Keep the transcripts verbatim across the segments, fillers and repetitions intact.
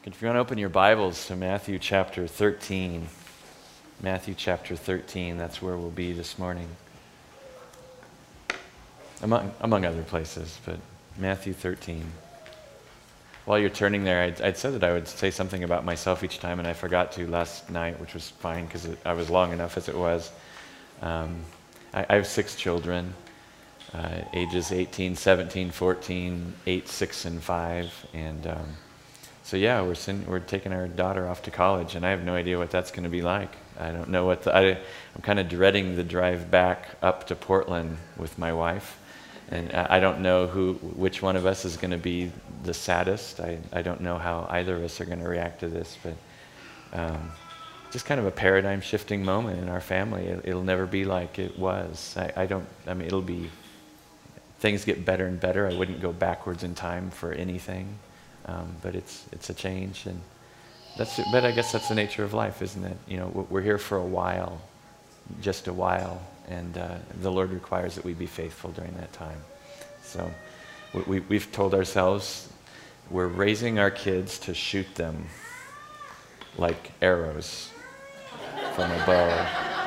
If you want to open your Bibles to Matthew chapter thirteen, Matthew chapter thirteen, that's where we'll be this morning. Among, among other places, but Matthew thirteen. While you're turning there, I'd, I'd said that I would say something about myself each time, and I forgot to last night, which was fine because I was long enough as it was. Um, I, I have six children, uh, ages eighteen, seventeen, fourteen, eight, six, and five, and um, so yeah, we're send, we're taking our daughter off to college, and I have no idea what that's going to be like. I don't know what the, I, I'm kind of dreading the drive back up to Portland with my wife. And I don't know who, which one of us is going to be the saddest. I, I don't know how either of us are going to react to this, but um, just kind of a paradigm-shifting moment in our family. It, it'll never be like it was. I, I don't. I mean, it'll be. Things get better and better. I wouldn't go backwards in time for anything, um, but it's it's a change, and that's. But I guess that's the nature of life, isn't it? You know, we're here for a while, just a while. And uh, the Lord requires that we be faithful during that time. So we, we've told ourselves we're raising our kids to shoot them like arrows from a bow.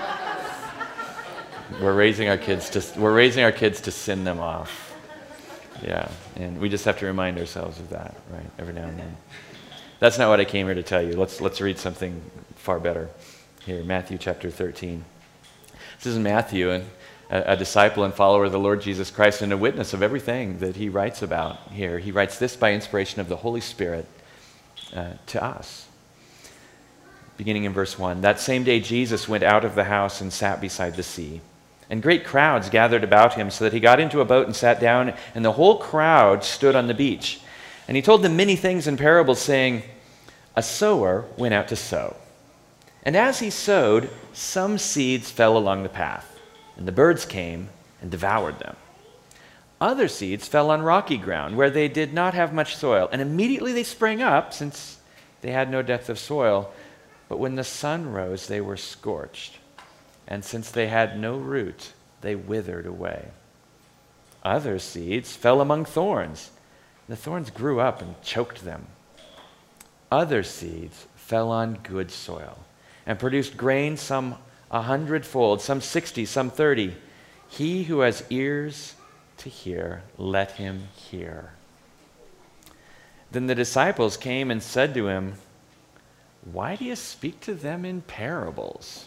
We're raising our kids to we're raising our kids to send them off. Yeah, and we just have to remind ourselves of that, right, every now and then. That's not what I came here to tell you. Let's let's read something far better here, Matthew chapter thirteen. This is Matthew, and a, a disciple and follower of the Lord Jesus Christ, and a witness of everything that he writes about here. He writes this by inspiration of the Holy Spirit uh, to us. Beginning in verse one, that same day Jesus went out of the house and sat beside the sea. And great crowds gathered about him, so that he got into a boat and sat down, and the whole crowd stood on the beach. And he told them many things in parables, saying, a sower went out to sow. And as he sowed, some seeds fell along the path, and the birds came and devoured them. Other seeds fell on rocky ground, where they did not have much soil, and immediately they sprang up, since they had no depth of soil. But when the sun rose, they were scorched, and since they had no root, they withered away. Other seeds fell among thorns. The thorns grew up and choked them. Other seeds fell on good soil, and produced grain, some a hundredfold, some sixty, some thirty. He who has ears to hear, let him hear. Then the disciples came and said to him, why do you speak to them in parables?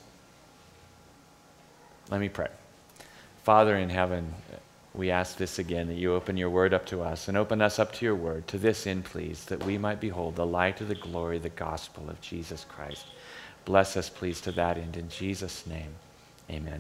Let me pray. Father in heaven, we ask this again, that you open your word up to us, and open us up to your word. To this end, please, that we might behold the light of the glory, the gospel of Jesus Christ. Bless us, please, to that end. In Jesus' name, amen.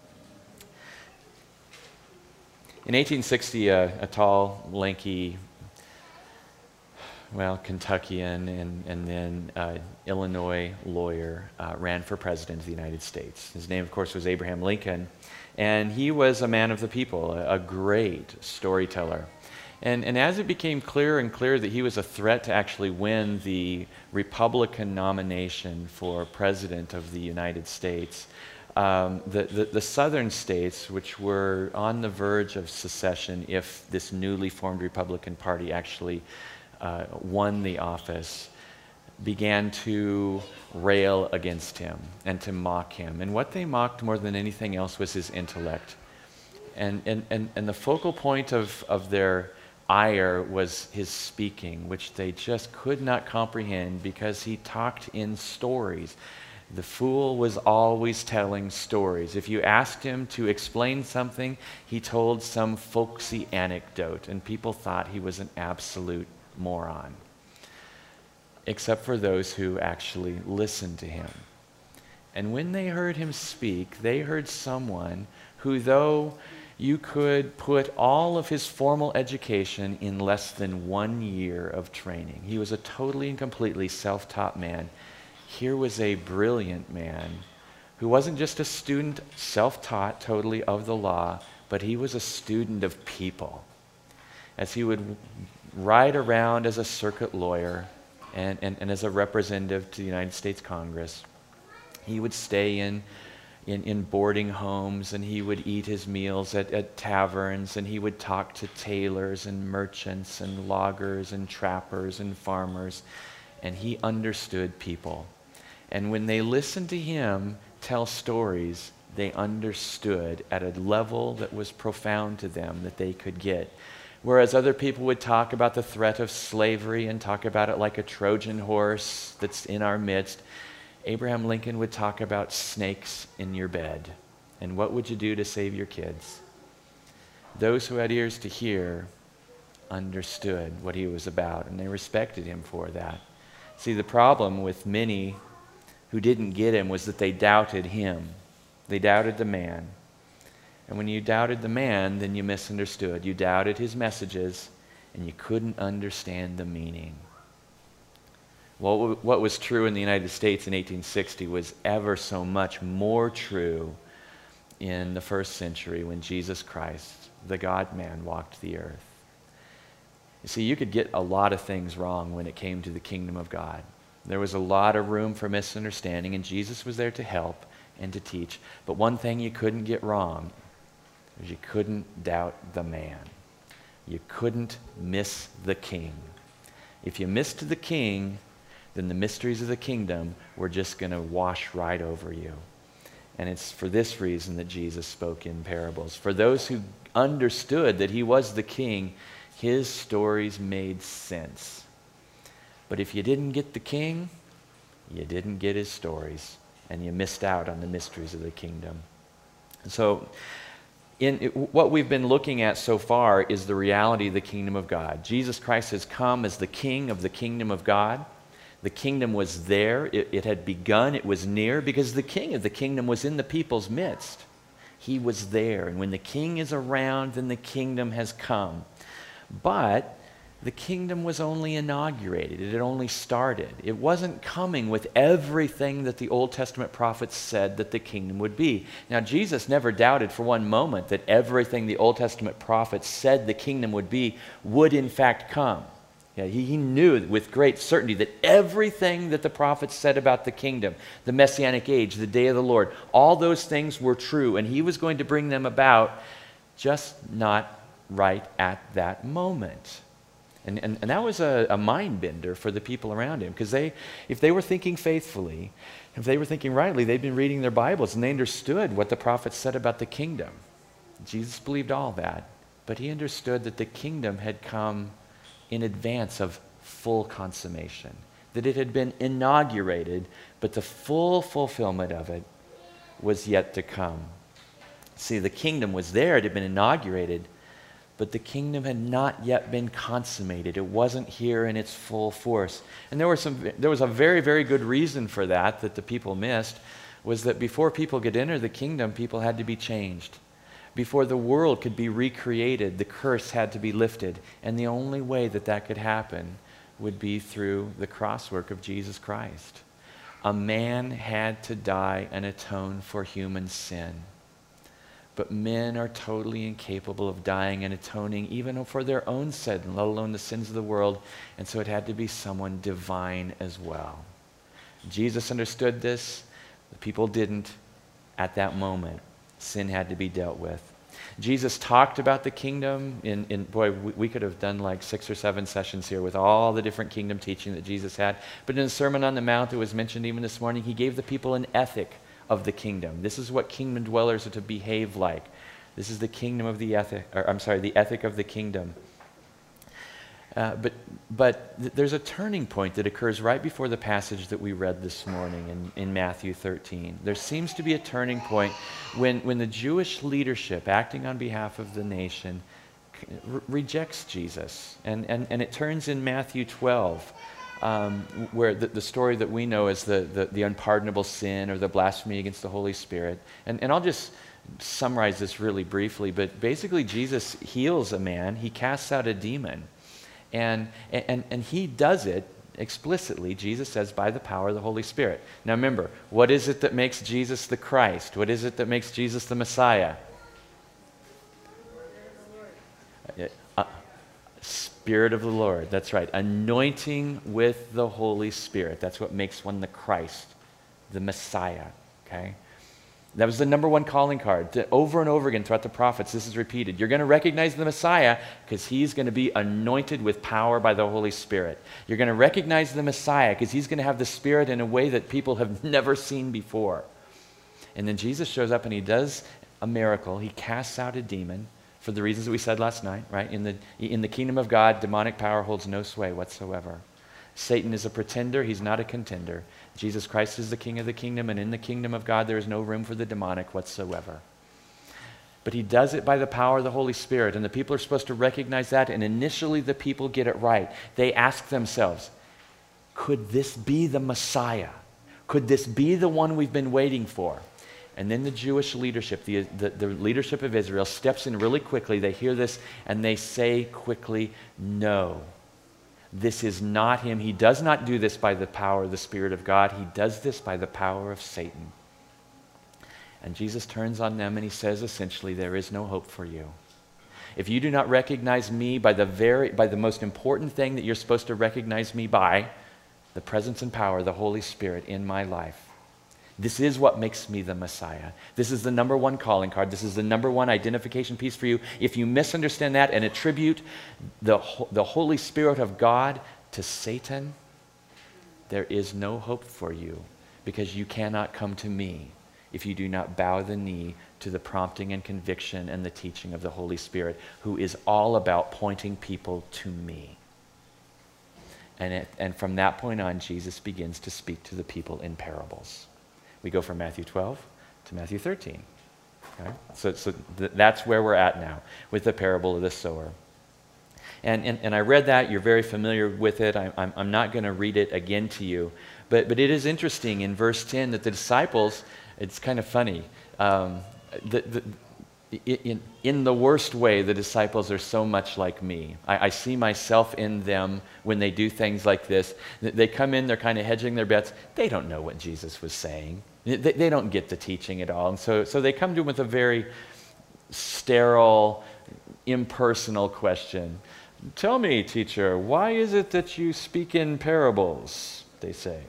In eighteen sixty, a, a tall, lanky, well, Kentuckian and, and then uh, Illinois lawyer uh, ran for president of the United States. His name, of course, was Abraham Lincoln. And he was a man of the people, a, a great storyteller. And, and as it became clearer and clearer that he was a threat to actually win the Republican nomination for president of the United States, um, the, the, the southern states, which were on the verge of secession if this newly formed Republican Party actually uh, won the office, began to rail against him and to mock him. And what they mocked more than anything else was his intellect. And, and, and, and the focal point of, of their ire was his speaking, which they just could not comprehend because he talked in stories. The fool was always telling stories. If you asked him to explain something, he told some folksy anecdote, and people thought he was an absolute moron, except for those who actually listened to him. And when they heard him speak, they heard someone who, though you could put all of his formal education in less than one year of training, he was a totally and completely self-taught man. Here was a brilliant man who wasn't just a student, self-taught totally of the law, but he was a student of people. As he would ride around as a circuit lawyer and, and, and as a representative to the United States Congress, he would stay in In, in boarding homes, and he would eat his meals at, at taverns, and he would talk to tailors and merchants and loggers and trappers and farmers. and he understood people. And when they listened to him tell stories, they understood at a level that was profound to them that they could get. Whereas other people would talk about the threat of slavery and talk about it like a Trojan horse that's in our midst, Abraham Lincoln would talk about snakes in your bed. And what would you do to save your kids? Those who had ears to hear understood what he was about, and they respected him for that. See, the problem with many who didn't get him was that they doubted him. They doubted the man. And when you doubted the man, then you misunderstood. You doubted his messages, and you couldn't understand the meaning. Well, what was true in the United States in eighteen sixty was ever so much more true in the first century when Jesus Christ, the God-man, walked the earth. You see, you could get a lot of things wrong when it came to the kingdom of God. There was a lot of room for misunderstanding, and Jesus was there to help and to teach. But one thing you couldn't get wrong was you couldn't doubt the man. You couldn't miss the king. If you missed the king, then the mysteries of the kingdom were just going to wash right over you. And it's for this reason that Jesus spoke in parables. For those who understood that he was the king, his stories made sense. But if you didn't get the king, you didn't get his stories, and you missed out on the mysteries of the kingdom. So in it, what we've been looking at so far is the reality of the kingdom of God. Jesus Christ has come as the king of the kingdom of God. The kingdom was there. It, it had begun. It was near because the king of the kingdom was in the people's midst. He was there. And when the king is around, then the kingdom has come. But the kingdom was only inaugurated. It had only started. It wasn't coming with everything that the Old Testament prophets said that the kingdom would be. Now, Jesus never doubted for one moment that everything the Old Testament prophets said the kingdom would be would in fact come. Yeah, he, he knew with great certainty that everything that the prophets said about the kingdom, the Messianic age, the day of the Lord, all those things were true, and he was going to bring them about, just not right at that moment. And, and, and that was a, a mind bender for the people around him, because they, if they were thinking faithfully, if they were thinking rightly, they'd been reading their Bibles, and they understood what the prophets said about the kingdom. Jesus believed all that, but he understood that the kingdom had come in advance of full consummation, that it had been inaugurated, but the full fulfillment of it was yet to come. See, the kingdom was there, it had been inaugurated, but the kingdom had not yet been consummated. It wasn't here in its full force. And there were some, there was a very, very good reason for that, that the people missed, was that before people could enter the kingdom, people had to be changed. Before the world could be recreated, the curse had to be lifted. And the only way that that could happen would be through the cross work of Jesus Christ. A man had to die and atone for human sin. But men are totally incapable of dying and atoning even for their own sin, let alone the sins of the world. And so it had to be someone divine as well. Jesus understood this. The people didn't at that moment. Sin had to be dealt with. Jesus talked about the kingdom in, in boy, we, we could have done like six or seven sessions here with all the different kingdom teaching that Jesus had. But in the Sermon on the Mount that was mentioned even this morning, he gave the people an ethic of the kingdom. This is what kingdom dwellers are to behave like. This is the kingdom of the ethic, or I'm sorry, the ethic of the kingdom. Uh, but but th- there's a turning point that occurs right before the passage that we read this morning in, in Matthew thirteen. There seems to be a turning point when, when the Jewish leadership, acting on behalf of the nation, re- rejects Jesus. And, and, and it turns in Matthew twelve, um, where the, the story that we know is the, the, the unpardonable sin or the blasphemy against the Holy Spirit. And, and I'll just summarize this really briefly, but basically Jesus heals a man. He casts out a demon. And, and, and he does it explicitly, Jesus says, by the power of the Holy Spirit. Now remember, what is it that makes Jesus the Christ? What is it that makes Jesus the Messiah? Uh, Spirit of the Lord, that's right. Anointing with the Holy Spirit. That's what makes one the Christ, the Messiah, okay? That was the number one calling card. To- Over and over again throughout the prophets, this is repeated. You're going to recognize the Messiah because he's going to be anointed with power by the Holy Spirit. You're going to recognize the Messiah because he's going to have the Spirit in a way that people have never seen before. And then Jesus shows up and he does a miracle. He casts out a demon for the reasons that we said last night, right? In the, in the kingdom of God, demonic power holds no sway whatsoever. Satan is a pretender. He's not a contender. Jesus Christ is the King of the kingdom, and in the kingdom of God, there is no room for the demonic whatsoever. But he does it by the power of the Holy Spirit, and the people are supposed to recognize that, and initially the people get it right. They ask themselves, could this be the Messiah? Could this be the one we've been waiting for? And then the Jewish leadership, the, the, the leadership of Israel, steps in really quickly. They hear this, and they say quickly, no. This is not him. He does not do this by the power of the Spirit of God. He does this by the power of Satan. And Jesus turns on them and he says essentially, there is no hope for you. If you do not recognize me by the very, by the most important thing that you're supposed to recognize me by, the presence and power of the Holy Spirit in my life, this is what makes me the Messiah. This is the number one calling card. This is the number one identification piece for you. If you misunderstand that and attribute the, the Holy Spirit of God to Satan, there is no hope for you because you cannot come to me if you do not bow the knee to the prompting and conviction and the teaching of the Holy Spirit, who is all about pointing people to me. And, it, and from that point on, Jesus begins to speak to the people in parables. We go from Matthew twelve to Matthew thirteen. Okay? So, so th- that's where we're at now with the parable of the sower. And, and, and I read that. You're very familiar with it. I, I'm, I'm not going to read it again to you. But, but it is interesting in verse ten that the disciples, it's kind of funny. Um, the, the, in, in the worst way, the disciples are so much like me. I, I see myself in them when they do things like this. They come in, they're kind of hedging their bets. They don't know what Jesus was saying. They, they don't get the teaching at all. And so, so they come to him with a very sterile, impersonal question. Tell me, teacher, why is it that you speak in parables? They say.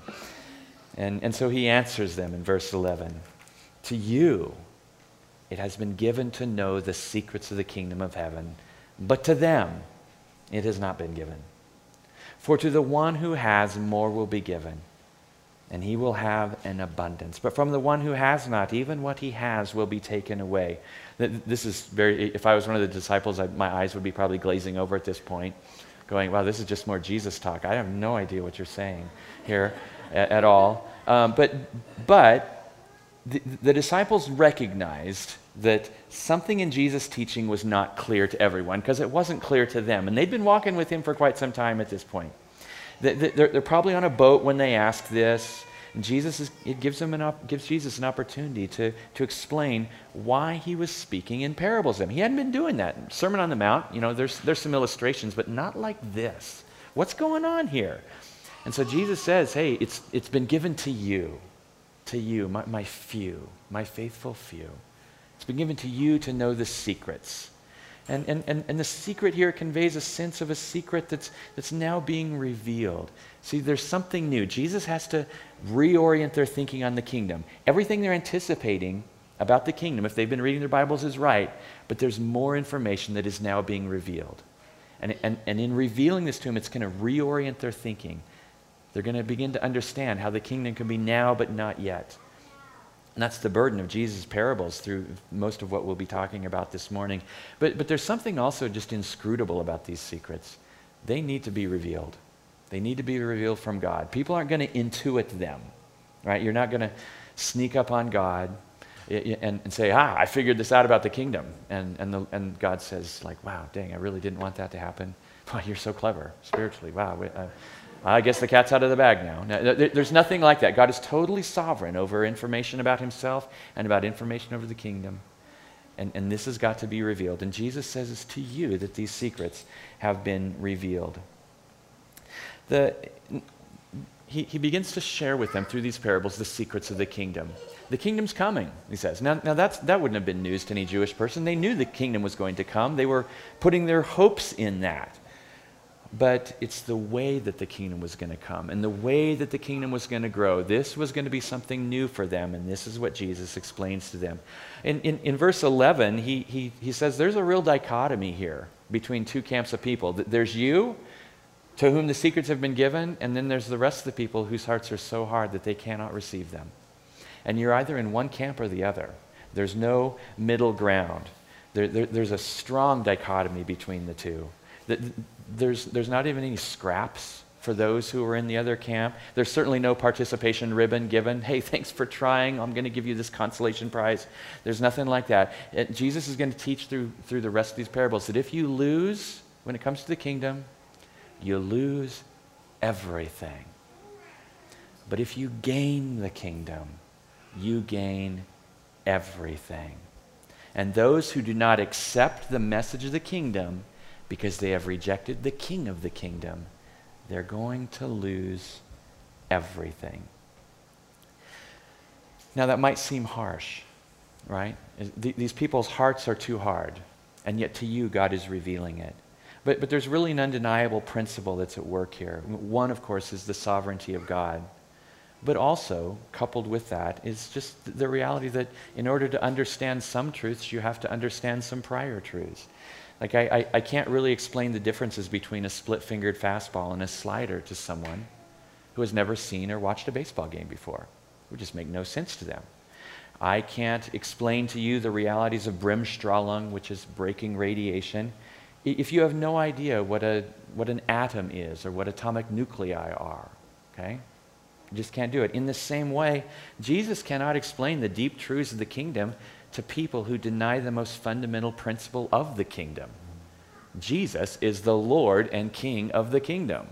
And, and so he answers them in verse eleven. To you, it has been given to know the secrets of the kingdom of heaven, but to them it has not been given. For to the one who has, more will be given, and he will have an abundance. But from the one who has not, even what he has will be taken away. This is very, if I was one of the disciples, I, my eyes would be probably glazing over at this point, going, wow, this is just more Jesus talk. I have no idea what you're saying here at, at all. Um, but, but the, the disciples recognized that something in Jesus' teaching was not clear to everyone because it wasn't clear to them. And they'd been walking with him for quite some time at this point. They're, they're probably on a boat when they ask this. And Jesus is, it gives, them an op, gives Jesus an opportunity to, to explain why he was speaking in parables to them. He hadn't been doing that. Sermon on the Mount, you know, there's, there's some illustrations, but not like this. What's going on here? And so Jesus says, hey, it's, it's been given to you, to you, my, my few, my faithful few. It's been given to you to know the secrets. And, and, and, and the secret here conveys a sense of a secret that's, that's now being revealed. See, there's something new. Jesus has to reorient their thinking on the kingdom. Everything they're anticipating about the kingdom, if they've been reading their Bibles, is right, but there's more information that is now being revealed. And, and, and in revealing this to them, it's going to reorient their thinking. They're going to begin to understand how the kingdom can be now but not yet. And that's the burden of Jesus' parables through most of what we'll be talking about this morning. But, but there's something also just inscrutable about these secrets. They need to be revealed. They need to be revealed from God. People aren't going to intuit them, right? You're not going to sneak up on God and, and say, ah, I figured this out about the kingdom. And, and, the, and God says, like, wow, dang, I really didn't want that to happen. Wow, you're so clever spiritually. Wow, uh, I guess the cat's out of the bag now. now. There's nothing like that. God is totally sovereign over information about himself and about information over the kingdom. And, and this has got to be revealed. And Jesus says it's to you that these secrets have been revealed. The, he, he begins to share with them through these parables the secrets of the kingdom. The kingdom's coming, he says. Now, now that's, that wouldn't have been news to any Jewish person. They knew the kingdom was going to come. They were putting their hopes in that. but it's the way that the kingdom was going to come and the way that the kingdom was going to grow. This was going to be something new for them, and this is what Jesus explains to them. In, in, in verse eleven, he, he, he says there's a real dichotomy here between two camps of people. There's you, to whom the secrets have been given, and then there's the rest of the people whose hearts are so hard that they cannot receive them. And you're either in one camp or the other. There's no middle ground. There, there, there's a strong dichotomy between the two. There's, there's not even any scraps for those who are in the other camp. There's certainly no participation ribbon given. Hey, thanks for trying. I'm going to give you this consolation prize. There's nothing like that. It, Jesus is going to teach through, through the rest of these parables that if you lose when it comes to the kingdom, you lose everything. But if you gain the kingdom, you gain everything. And those who do not accept the message of the kingdom because they have rejected the king of the kingdom, they're going to lose everything. Now that might seem harsh, right? These people's hearts are too hard, and yet to you God is revealing it. But, but there's really an undeniable principle that's at work here. One, of course, is the sovereignty of God. But also, coupled with that, is just the reality that in order to understand some truths, you have to understand some prior truths. Like, I, I, I can't really explain the differences between a split-fingered fastball and a slider to someone who has never seen or watched a baseball game before. It would just make no sense to them. I can't explain to you the realities of Bremsstrahlung, which is breaking radiation, if you have no idea what, a, what an atom is or what atomic nuclei are, okay? You just can't do it. In the same way, Jesus cannot explain the deep truths of the kingdom to people who deny the most fundamental principle of the kingdom. Jesus is the Lord and King of the kingdom.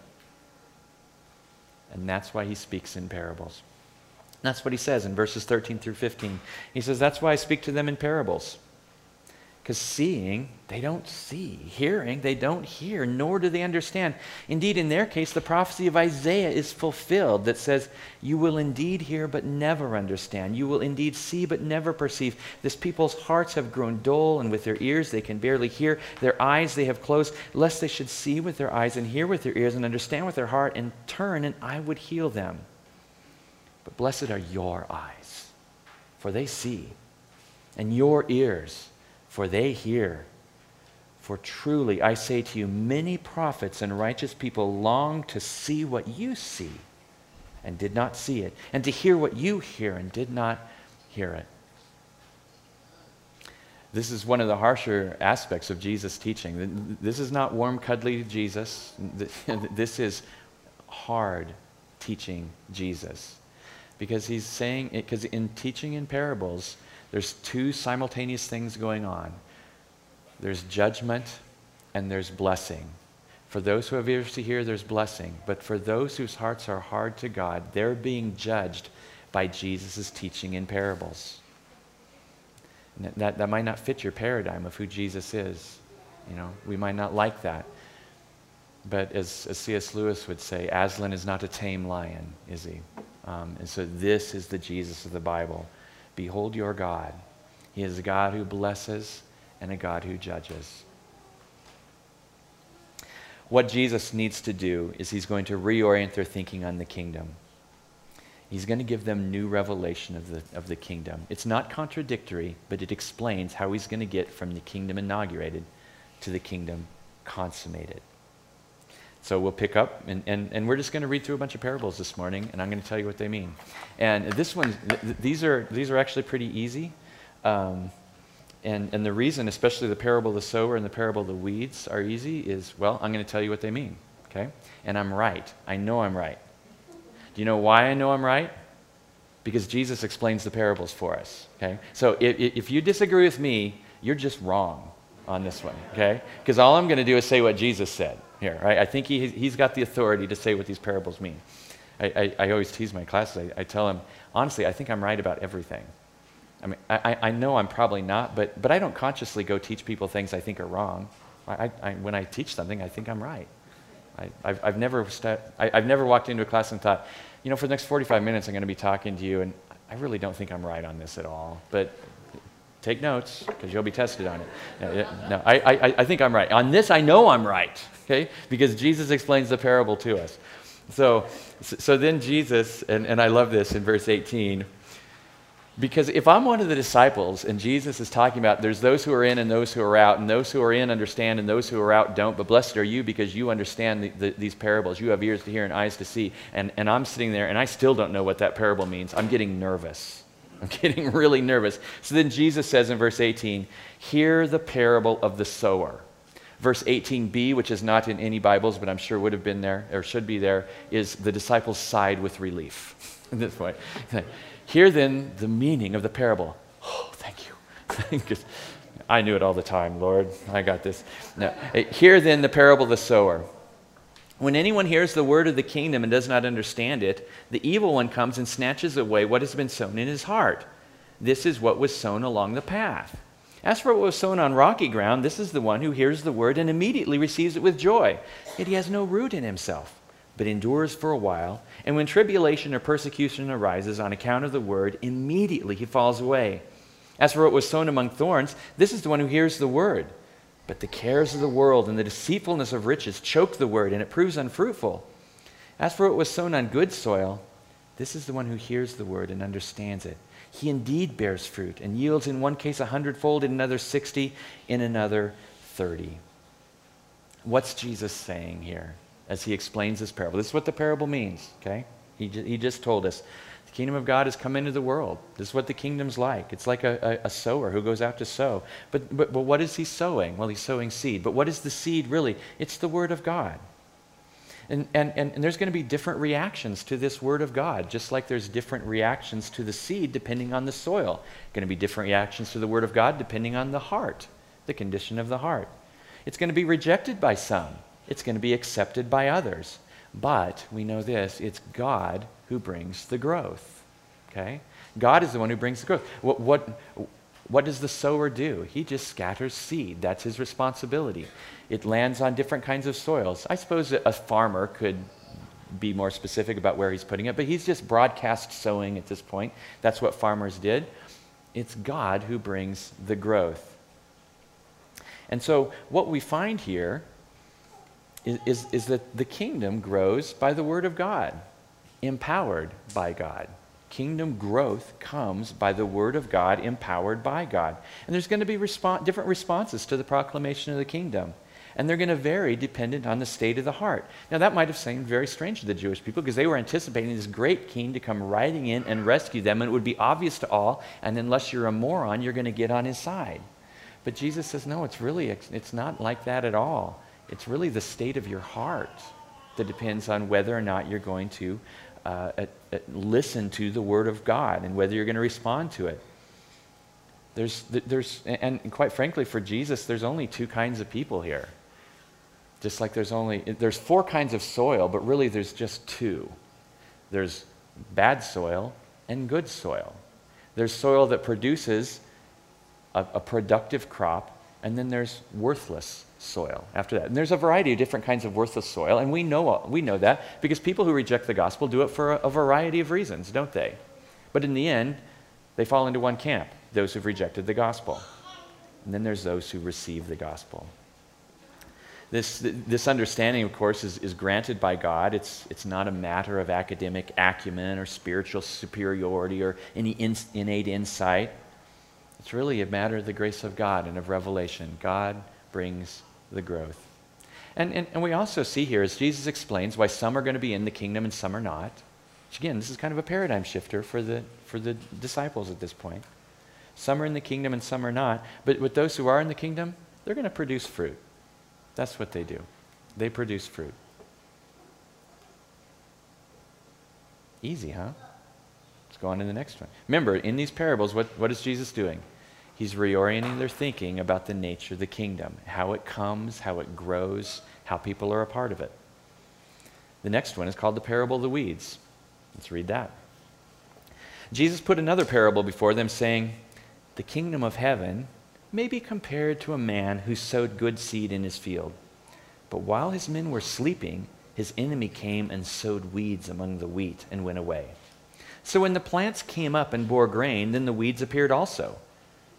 And that's why he speaks in parables. That's what he says in verses thirteen through fifteen. He says, that's why I speak to them in parables. Because seeing, they don't see. Hearing, they don't hear, nor do they understand. Indeed, in their case, the prophecy of Isaiah is fulfilled that says, you will indeed hear but never understand. You will indeed see but never perceive. This people's hearts have grown dull, and with their ears they can barely hear. Their eyes they have closed, lest they should see with their eyes and hear with their ears and understand with their heart and turn, and I would heal them. But blessed are your eyes, for they see, and your ears, for they hear. For truly, I say to you, many prophets and righteous people long to see what you see and did not see it, and to hear what you hear and did not hear it. This is one of the harsher aspects of Jesus' teaching. This is not warm, cuddly Jesus. This is hard teaching Jesus. Because he's saying, because in teaching in parables, there's two simultaneous things going on. There's judgment and there's blessing. For those who have ears to hear, there's blessing. But for those whose hearts are hard to God, they're being judged by Jesus' teaching in parables. And that, that might not fit your paradigm of who Jesus is. You know, we might not like that. But as, as C S Lewis would say, Aslan is not a tame lion, is he? Um, and so this is the Jesus of the Bible. Behold your God. He is a God who blesses and a God who judges. What Jesus needs to do is he's going to reorient their thinking on the kingdom. He's going to give them new revelation of the, of the kingdom. It's not contradictory, but it explains how he's going to get from the kingdom inaugurated to the kingdom consummated. So we'll pick up, and, and, and we're just going to read through a bunch of parables this morning, and I'm going to tell you what they mean. And this one, th- these are these are actually pretty easy. Um, and, and the reason, especially the parable of the sower and the parable of the weeds are easy is, well, I'm going to tell you what they mean, okay? And I'm right. I know I'm right. Do you know why I know I'm right? Because Jesus explains the parables for us, okay? So if, if you disagree with me, you're just wrong on this one, okay? Because all I'm going to do is say what Jesus said here, right? I think he, he's got the authority to say what these parables mean. I, I, I always tease my classes. I, I tell them, honestly, I think I'm right about everything. I mean, I, I know I'm probably not, but, but I don't consciously go teach people things I think are wrong. I, I, when I teach something, I think I'm right. I, I've, I've, never st- I, I've never walked into a class and thought, you know, for the next forty-five minutes I'm going to be talking to you, and I really don't think I'm right on this at all. But Take notes, because you'll be tested on it. No, no I, I, I think I'm right. On this, I know I'm right, okay? Because Jesus explains the parable to us. So, so then Jesus, and, and I love this in verse eighteen, because if I'm one of the disciples and Jesus is talking about there's those who are in and those who are out, and those who are in understand and those who are out don't, but blessed are you because you understand the, the, these parables. You have ears to hear and eyes to see. And, and I'm sitting there and I still don't know what that parable means. I'm getting nervous. I'm getting really nervous. So then Jesus says in verse eighteen, hear the parable of the sower. Verse eighteen b, which is not in any Bibles, but I'm sure would have been there or should be there, is the disciples sighed with relief at this point. Hear then the meaning of the parable. Oh, thank you. Because I knew it all the time, Lord. I got this. No. Hear then the parable of the sower. When anyone hears the word of the kingdom and does not understand it, the evil one comes and snatches away what has been sown in his heart. This is what was sown along the path. As for what was sown on rocky ground, this is the one who hears the word and immediately receives it with joy. Yet he has no root in himself, but endures for a while. And when tribulation or persecution arises on account of the word, immediately he falls away. As for what was sown among thorns, this is the one who hears the word. But the cares of the world and the deceitfulness of riches choke the word, and it proves unfruitful. As for what was sown on good soil, this is the one who hears the word and understands it. He indeed bears fruit and yields in one case a hundredfold, in another sixty, in another thirty. What's Jesus saying here as he explains this parable? This is what the parable means, okay? He, ju- he just told us. The kingdom of God has come into the world. This is what the kingdom's like. It's like a, a, a sower who goes out to sow. But, but, but what is he sowing? Well, he's sowing seed. But what is the seed really? It's the word of God. And, and, and, and there's going to be different reactions to this word of God, just like there's different reactions to the seed depending on the soil. Going to be different reactions to the word of God depending on the heart, the condition of the heart. It's going to be rejected by some. It's going to be accepted by others. But we know this, it's God who brings the growth, okay? God is the one who brings the growth. What, what, what does the sower do? He just scatters seed. That's his responsibility. It lands on different kinds of soils. I suppose a farmer could be more specific about where he's putting it, but he's just broadcast sowing at this point. That's what farmers did. It's God who brings the growth. And so what we find here Is, is, is that the kingdom grows by the word of God, empowered by God. Kingdom growth comes by the word of God, empowered by God. And there's going to be respon- different responses to the proclamation of the kingdom. And they're going to vary dependent on the state of the heart. Now that might have seemed very strange to the Jewish people because they were anticipating this great king to come riding in and rescue them, and it would be obvious to all, and unless you're a moron, you're going to get on his side. But Jesus says, no, it's really, it's not like that at all. It's really the state of your heart that depends on whether or not you're going to uh, uh, uh, listen to the word of God and whether you're going to respond to it. There's, there's, and quite frankly, for Jesus, there's only two kinds of people here. Just like there's only, there's four kinds of soil, but really there's just two. There's bad soil and good soil. There's soil that produces a, a productive crop, and then there's worthless soil after that. And there's a variety of different kinds of worthless soil, and we know we know that because people who reject the gospel do it for a, a variety of reasons, don't they? But in the end, they fall into one camp, those who've rejected the gospel. And then there's those who receive the gospel. This, this understanding, of course, is, is granted by God. It's, it's not a matter of academic acumen or spiritual superiority or any in, innate insight. It's really a matter of the grace of God and of revelation. God brings the growth. And, and, and we also see here, as Jesus explains, why some are going to be in the kingdom and some are not. Which again, this is kind of a paradigm shifter for the, for the disciples at this point. Some are in the kingdom and some are not. But with those who are in the kingdom, they're going to produce fruit. That's what they do. They produce fruit. Easy, huh? Let's go on to the next one. Remember, in these parables, what, what is Jesus doing? He's reorienting their thinking about the nature of the kingdom, how it comes, how it grows, how people are a part of it. The next one is called the parable of the weeds. Let's read that. Jesus put another parable before them, saying, "The kingdom of heaven may be compared to a man who sowed good seed in his field. But while his men were sleeping, his enemy came and sowed weeds among the wheat and went away. So when the plants came up and bore grain, then the weeds appeared also.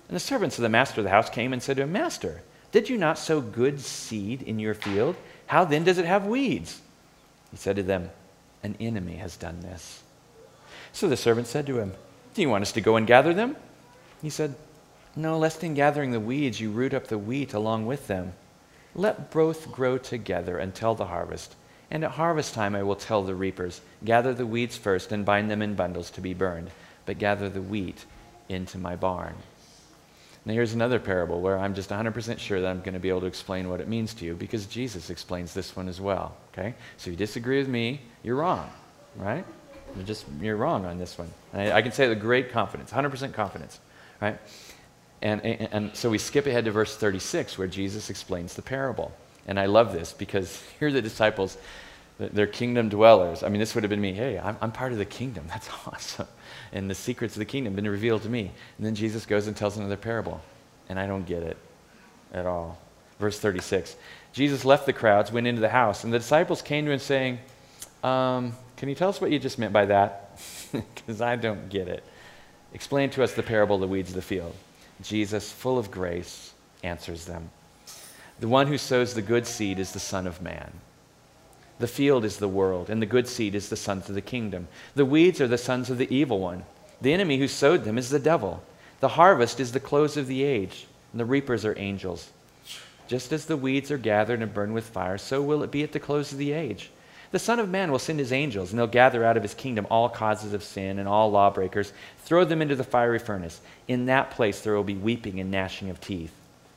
And the servants of the master of the house came and said to him, Master, did you not sow good seed in your field? How then does it have weeds? He said to them, An enemy has done this. So the servant said to him, Do you want us to go and gather them? He said, No, lest in gathering the weeds you root up the wheat along with them. Let both grow together until the harvest. And at harvest time I will tell the reapers, Gather the weeds first and bind them in bundles to be burned, but gather the wheat into my barn. Now here's another parable where I'm just one hundred percent sure that I'm going to be able to explain what it means to you, because Jesus explains this one as well. Okay? So if you disagree with me, you're wrong, right? You're just, you're wrong on this one. And I, I can say it with great confidence, one hundred percent confidence, right? And, and, and so we skip ahead to verse thirty-six where Jesus explains the parable. And I love this because here are the disciples, they're kingdom dwellers. I mean, this would have been me. Hey, I'm, I'm part of the kingdom. That's awesome. And the secrets of the kingdom have been revealed to me. And then Jesus goes and tells another parable. And I don't get it at all. Verse thirty-six. Jesus left the crowds, went into the house, and the disciples came to him saying, um, can you tell us what you just meant by that? Because I don't get it. Explain to us the parable of the weeds of the field. Jesus, full of grace, answers them. The one who sows the good seed is the Son of Man. The field is the world, and the good seed is the sons of the kingdom. The weeds are the sons of the evil one. The enemy who sowed them is the devil. The harvest is the close of the age, and the reapers are angels. Just as the weeds are gathered and burned with fire, so will it be at the close of the age. The Son of Man will send his angels, and they'll gather out of his kingdom all causes of sin and all lawbreakers, throw them into the fiery furnace. In that place there will be weeping and gnashing of teeth.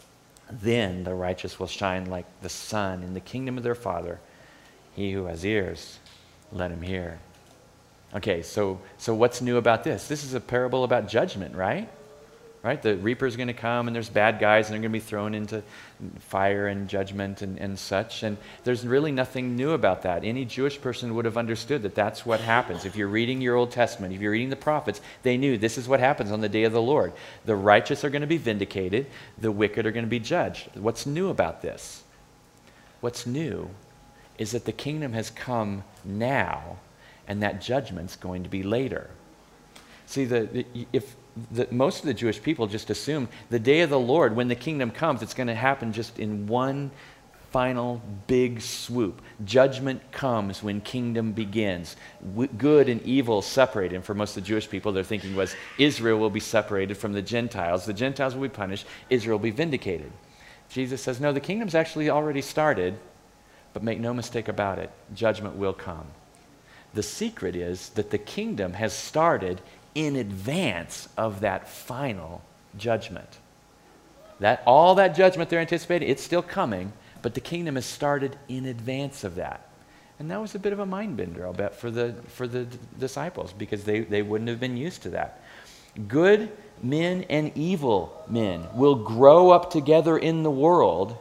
Then the righteous will shine like the sun in the kingdom of their Father. He who has ears, let him hear. Okay, so so what's new about this? This is a parable about judgment, right? Right? The reaper's going to come, and there's bad guys, and they're going to be thrown into fire and judgment and, and such. And there's really nothing new about that. Any Jewish person would have understood that that's what happens. If you're reading your Old Testament, if you're reading the prophets, they knew this is what happens on the day of the Lord. The righteous are going to be vindicated. The wicked are going to be judged. What's new about this? What's new is that the kingdom has come now, and that judgment's going to be later. See, the, the if the, most of the Jewish people just assume the day of the Lord, when the kingdom comes, it's going to happen just in one final big swoop. Judgment comes when kingdom begins. W- good and evil separate. And for most of the Jewish people, their thinking was Israel will be separated from the Gentiles. The Gentiles will be punished. Israel will be vindicated. Jesus says, no, the kingdom's actually already started, but make no mistake about it, judgment will come. The secret is that the kingdom has started in advance of that final judgment. That all that judgment they're anticipating, it's still coming, but the kingdom has started in advance of that. And that was a bit of a mind bender, I'll bet, for the for the d- disciples, because they, they wouldn't have been used to that. Good men and evil men will grow up together in the world,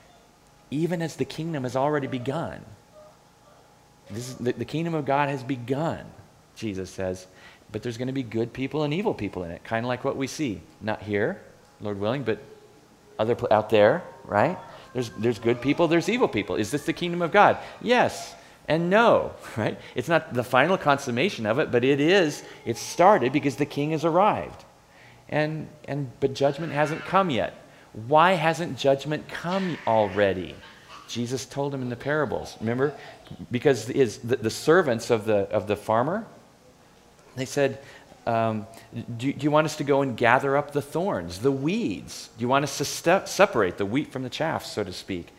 even as the kingdom has already begun. This is, the, the kingdom of God has begun, Jesus says, but there's going to be good people and evil people in it, kind of like what we see. Not here, Lord willing, but other pl- out there, right? There's, there's good people, there's evil people. Is this the kingdom of God? Yes and no, right? It's not the final consummation of it, but it is. It's started because the king has arrived. And, and but judgment hasn't come yet. Why hasn't judgment come already? Jesus told him in the parables. Remember? Because his, the, the servants of the, of the farmer, they said, um, do, do you want us to go and gather up the thorns, the weeds? Do you want us to step, separate the wheat from the chaff, so to speak?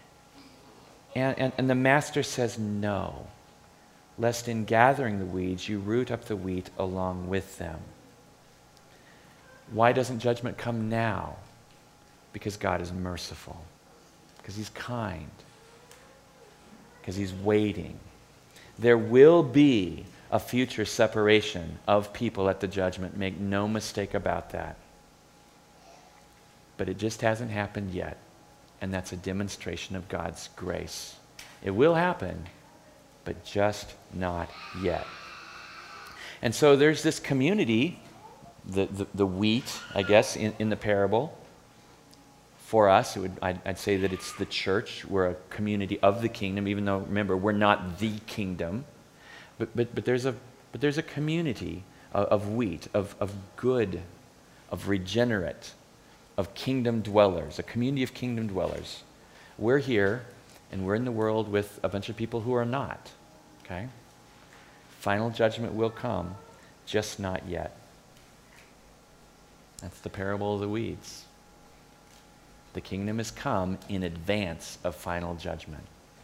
And, and, and the master says, no, lest in gathering the weeds you root up the wheat along with them. Why doesn't judgment come now? Because God is merciful. Because he's kind. Because he's waiting. There will be a future separation of people at the judgment. Make no mistake about that. But it just hasn't happened yet. And that's a demonstration of God's grace. It will happen, but just not yet. And so there's this community, the, the, the wheat, I guess, in, in the parable. For us, it would, I'd, I'd say that it's the church. We're a community of the kingdom, even though, remember, we're not the kingdom. But but but there's a but there's a community of, of wheat, of, of good of regenerate, of kingdom dwellers, a community of kingdom dwellers. We're here, and we're in the world with a bunch of people who are not, okay? Final judgment will come, just not yet. That's the parable of the weeds. The kingdom has come in advance of final judgment.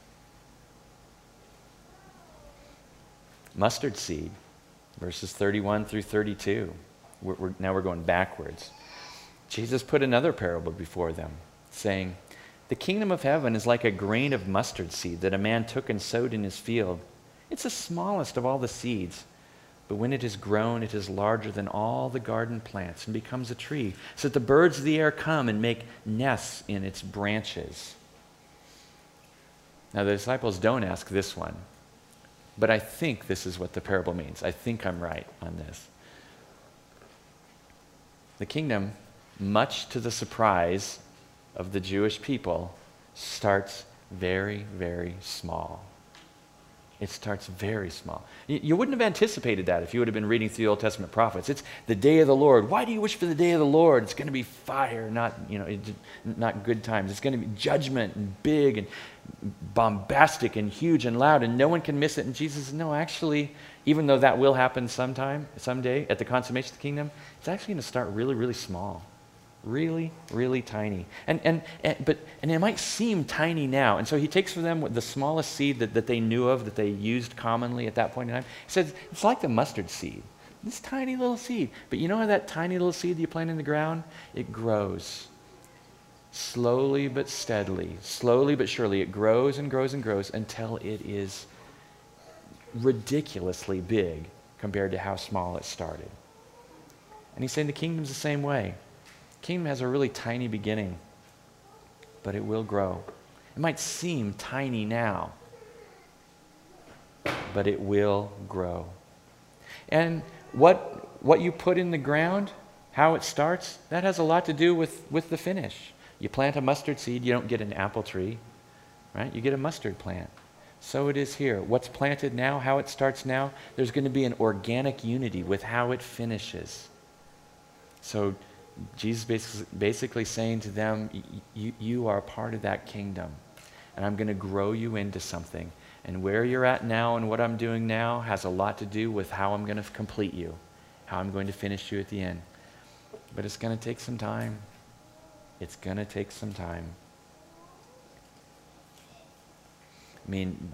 Mustard seed, verses thirty-one through thirty-two. We're, we're, now we're going backwards. Jesus put another parable before them, saying, "The kingdom of heaven is like a grain of mustard seed that a man took and sowed in his field. It's the smallest of all the seeds, but when it is grown, it is larger than all the garden plants and becomes a tree, so that the birds of the air come and make nests in its branches." Now the disciples don't ask this one, but I think this is what the parable means. I think I'm right on this. The kingdom, much to the surprise of the Jewish people, starts very, very small. It starts very small. You, you wouldn't have anticipated that if you would have been reading through the Old Testament prophets. It's the day of the Lord. Why do you wish for the day of the Lord? It's going to be fire, not, you know, it, not good times. It's going to be judgment and big and bombastic and huge and loud, and no one can miss it. And Jesus says, no, actually, even though that will happen sometime, someday, at the consummation of the kingdom, it's actually going to start really, really small. Really, really tiny. And, and, and, but, and it might seem tiny now. And so he takes for them the smallest seed that, that they knew of, that they used commonly at that point in time. He says, it's like the mustard seed. This tiny little seed. But you know how that tiny little seed that you plant in the ground? It grows. Slowly but steadily, slowly but surely, it grows and grows and grows until it is ridiculously big compared to how small it started. And he's saying the kingdom's the same way. The kingdom has a really tiny beginning, but it will grow. It might seem tiny now, but it will grow. And what, what you put in the ground, how it starts, that has a lot to do with, with the finish. You plant a mustard seed, you don't get an apple tree, right? You get a mustard plant. So it is here. What's planted now, how it starts now, there's going to be an organic unity with how it finishes. So Jesus basically, basically saying to them, you, you are part of that kingdom, and I'm going to grow you into something. And where you're at now and what I'm doing now has a lot to do with how I'm going to complete you, how I'm going to finish you at the end. But it's going to take some time. It's going to take some time. I mean,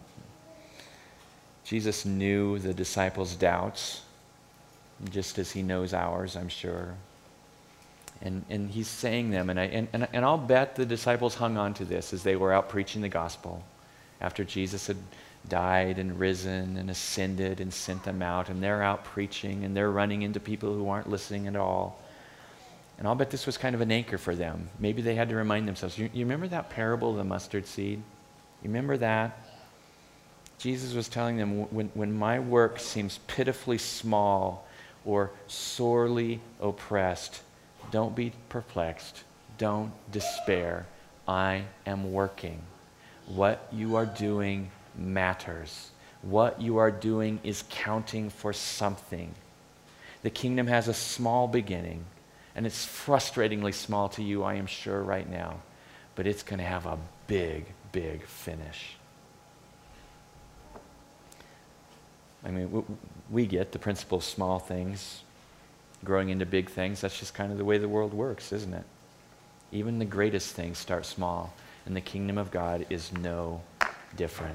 Jesus knew the disciples' doubts, just as he knows ours, I'm sure. And, and he's saying them, and, I, and, and, and I'll bet the disciples hung on to this as they were out preaching the gospel after Jesus had died and risen and ascended and sent them out, and they're out preaching, and they're running into people who aren't listening at all. And I'll bet this was kind of an anchor for them. Maybe they had to remind themselves, you, you remember that parable of the mustard seed? You remember that? Jesus was telling them, when, when my work seems pitifully small or sorely oppressed, don't be perplexed. Don't despair. I am working. What you are doing matters. What you are doing is counting for something. The kingdom has a small beginning, and it's frustratingly small to you, I am sure, right now. But it's going to have a big, big finish. I mean, we get the principle of small things growing into big things. That's just kind of the way the world works, isn't it? Even the greatest things start small, and the kingdom of God is no different.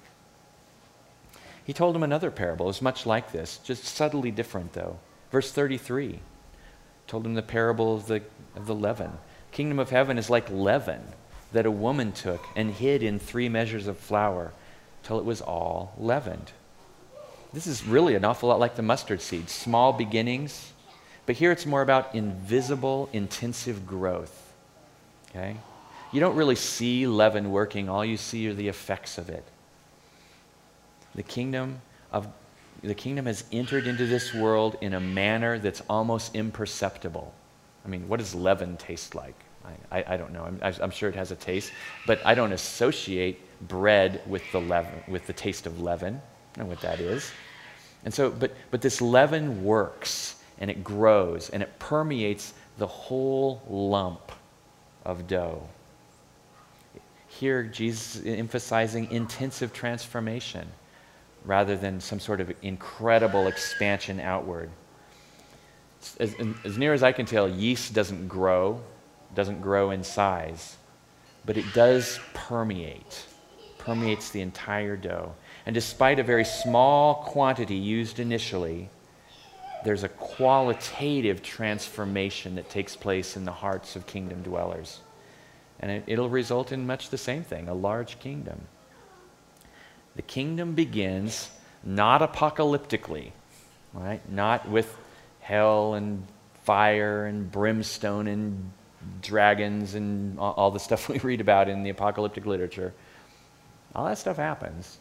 He told him another parable. It was much like this, just subtly different, though. Verse thirty-three told him the parable of the, of the leaven. Kingdom of heaven is like leaven that a woman took and hid in three measures of flour till it was all leavened. This is really an awful lot like the mustard seed. Small beginnings, but here it's more about invisible, intensive growth. Okay? You don't really see leaven working. All you see are the effects of it. The kingdom of the kingdom has entered into this world in a manner that's almost imperceptible. I mean, what does leaven taste like? I, I, I don't know. I'm, I'm sure it has a taste, but I don't associate bread with the leaven, with the taste of leaven. I don't know what that is. And so, but but this leaven works, and it grows, and it permeates the whole lump of dough. Here, Jesus is emphasizing intensive transformation rather than some sort of incredible expansion outward. As, as near as I can tell, yeast doesn't grow, doesn't grow in size, but it does permeate, permeates the entire dough. And despite a very small quantity used initially, there's a qualitative transformation that takes place in the hearts of kingdom dwellers. And it, it'll result in much the same thing, a large kingdom. The kingdom begins not apocalyptically, right? Not with hell and fire and brimstone and dragons and all, all the stuff we read about in the apocalyptic literature. All that stuff happens.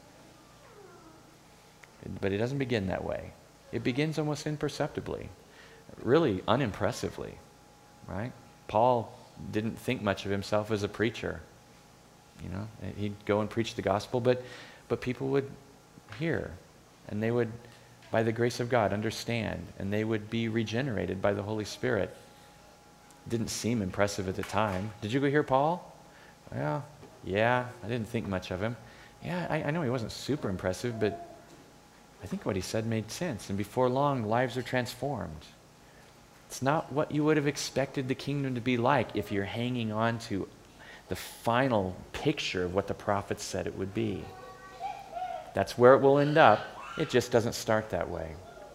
But it doesn't begin that way. It begins almost imperceptibly, really unimpressively, right? Paul didn't think much of himself as a preacher. You know, he'd go and preach the gospel, but but people would hear, and they would, by the grace of God, understand, and they would be regenerated by the Holy Spirit. It didn't seem impressive at the time. Did you go hear Paul? Well, yeah, I didn't think much of him. Yeah, I, I know he wasn't super impressive, but I think what he said made sense, and before long, lives are transformed. It's not what you would have expected the kingdom to be like if you're hanging on to the final picture of what the prophets said it would be. That's where it will end up. It just doesn't start that way.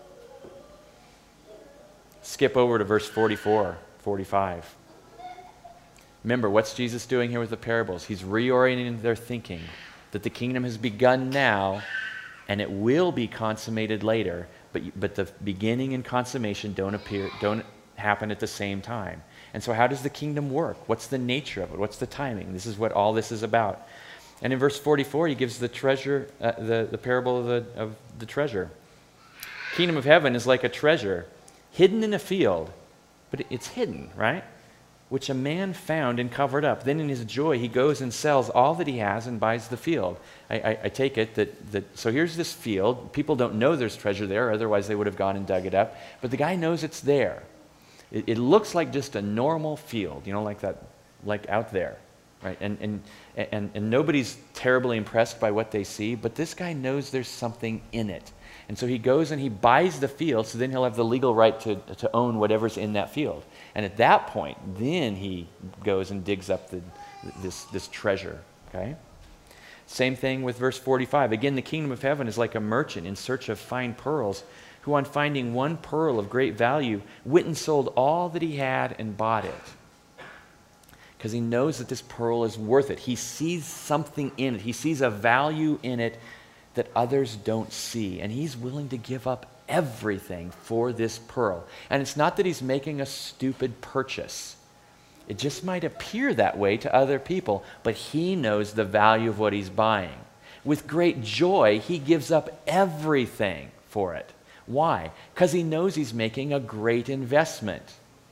Skip over to verse forty-four, forty-five. Remember, what's Jesus doing here with the parables? He's reorienting their thinking that the kingdom has begun now and it will be consummated later, but, but the beginning and consummation don't appear, don't happen at the same time. And so how does the kingdom work? What's the nature of it? What's the timing? This is what all this is about. And in verse forty-four, he gives the treasure, uh, the, the parable of the, of the treasure. Kingdom of heaven is like a treasure hidden in a field, but it's hidden, right? Which a man found and covered up. Then in his joy, he goes and sells all that he has and buys the field. I, I, I take it that, that, so here's this field. People don't know there's treasure there, otherwise they would have gone and dug it up. But the guy knows it's there. It, it looks like just a normal field, you know, like that, like out there, right? And, and, and, and nobody's terribly impressed by what they see, but this guy knows there's something in it. And so he goes and he buys the field, so then he'll have the legal right to, to own whatever's in that field. And at that point, then he goes and digs up the, this, this treasure, okay? Same thing with verse forty-five. Again, the kingdom of heaven is like a merchant in search of fine pearls, who on finding one pearl of great value, went and sold all that he had and bought it. Because he knows that this pearl is worth it. He sees something in it. He sees a value in it that others don't see. And he's willing to give up everything for this pearl. And it's not that he's making a stupid purchase. It just might appear that way to other people, but he knows the value of what he's buying. With great joy, he gives up everything for it. Why? Because he knows he's making a great investment.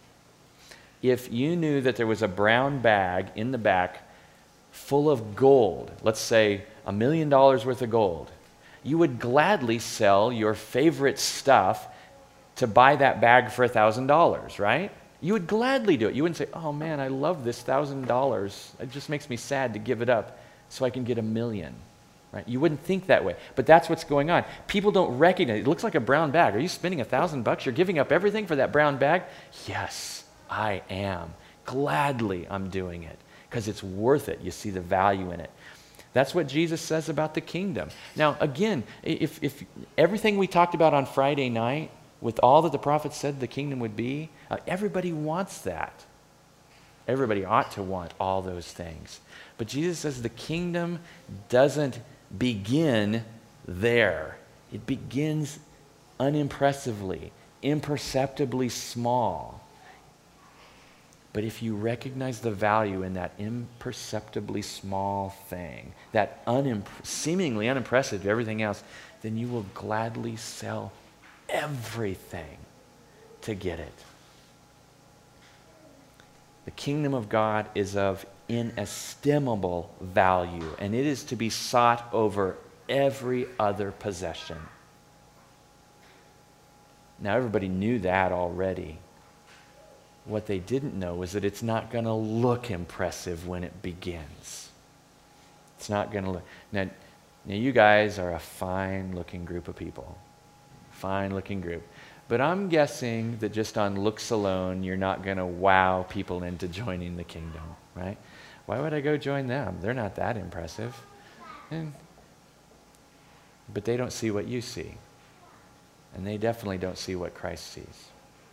If you knew that there was a brown bag in the back full of gold, let's say a million dollars worth of gold, you would gladly sell your favorite stuff to buy that bag for a thousand dollars, right? You would gladly do it. You wouldn't say, oh man, I love this thousand dollars. It just makes me sad to give it up so I can get a million, right? You wouldn't think that way, but that's what's going on. People don't recognize it. It looks like a brown bag. Are you spending a thousand bucks? You're giving up everything for that brown bag? Yes, I am. Gladly I'm doing it because it's worth it. You see the value in it. That's what Jesus says about the kingdom. Now, again, if, if everything we talked about on Friday night, with all that the prophets said the kingdom would be, uh, everybody wants that. Everybody ought to want all those things. But Jesus says the kingdom doesn't begin there. It begins unimpressively, imperceptibly small. But if you recognize the value in that imperceptibly small thing, that unimp- seemingly unimpressive to everything else, then you will gladly sell everything to get it. The kingdom of God is of inestimable value, and it is to be sought over every other possession. Now, everybody knew that already. what they didn't know was that it's not going to look impressive when it begins. It's not going to look. Now, now, you guys are a fine-looking group of people. Fine-looking group. But I'm guessing that just on looks alone, you're not going to wow people into joining the kingdom, right? Why would I go join them? They're not that impressive. And, but they don't see what you see. And they definitely don't see what Christ sees.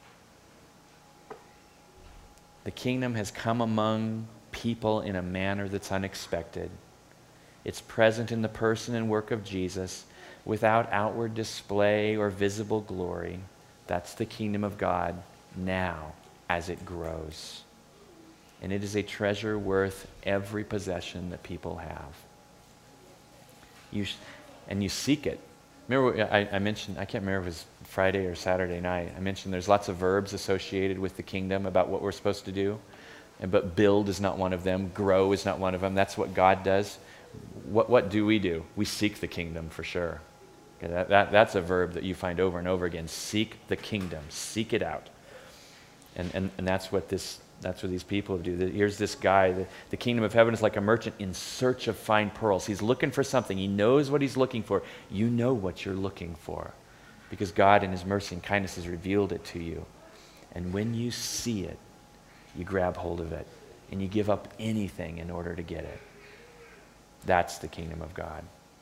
The kingdom has come among people in a manner that's unexpected. It's present in the person and work of Jesus without outward display or visible glory. That's the kingdom of God now as it grows. And it is a treasure worth every possession that people have. You sh- and you seek it. Remember, I, I mentioned, I can't remember if it was Friday or Saturday night, I mentioned there's lots of verbs associated with the kingdom about what we're supposed to do. And, but build is not one of them. Grow is not one of them. That's what God does. What, what do we do? We seek the kingdom for sure. Okay, that, that, that's a verb that you find over and over again. Seek the kingdom. Seek it out. And, and, and that's what this That's what these people do. Here's this guy. The, the kingdom of heaven is like a merchant in search of fine pearls. He's looking for something. He knows what he's looking for. You know what you're looking for because God in his mercy and kindness has revealed it to you. And when you see it, you grab hold of it and you give up anything in order to get it. That's the kingdom of God.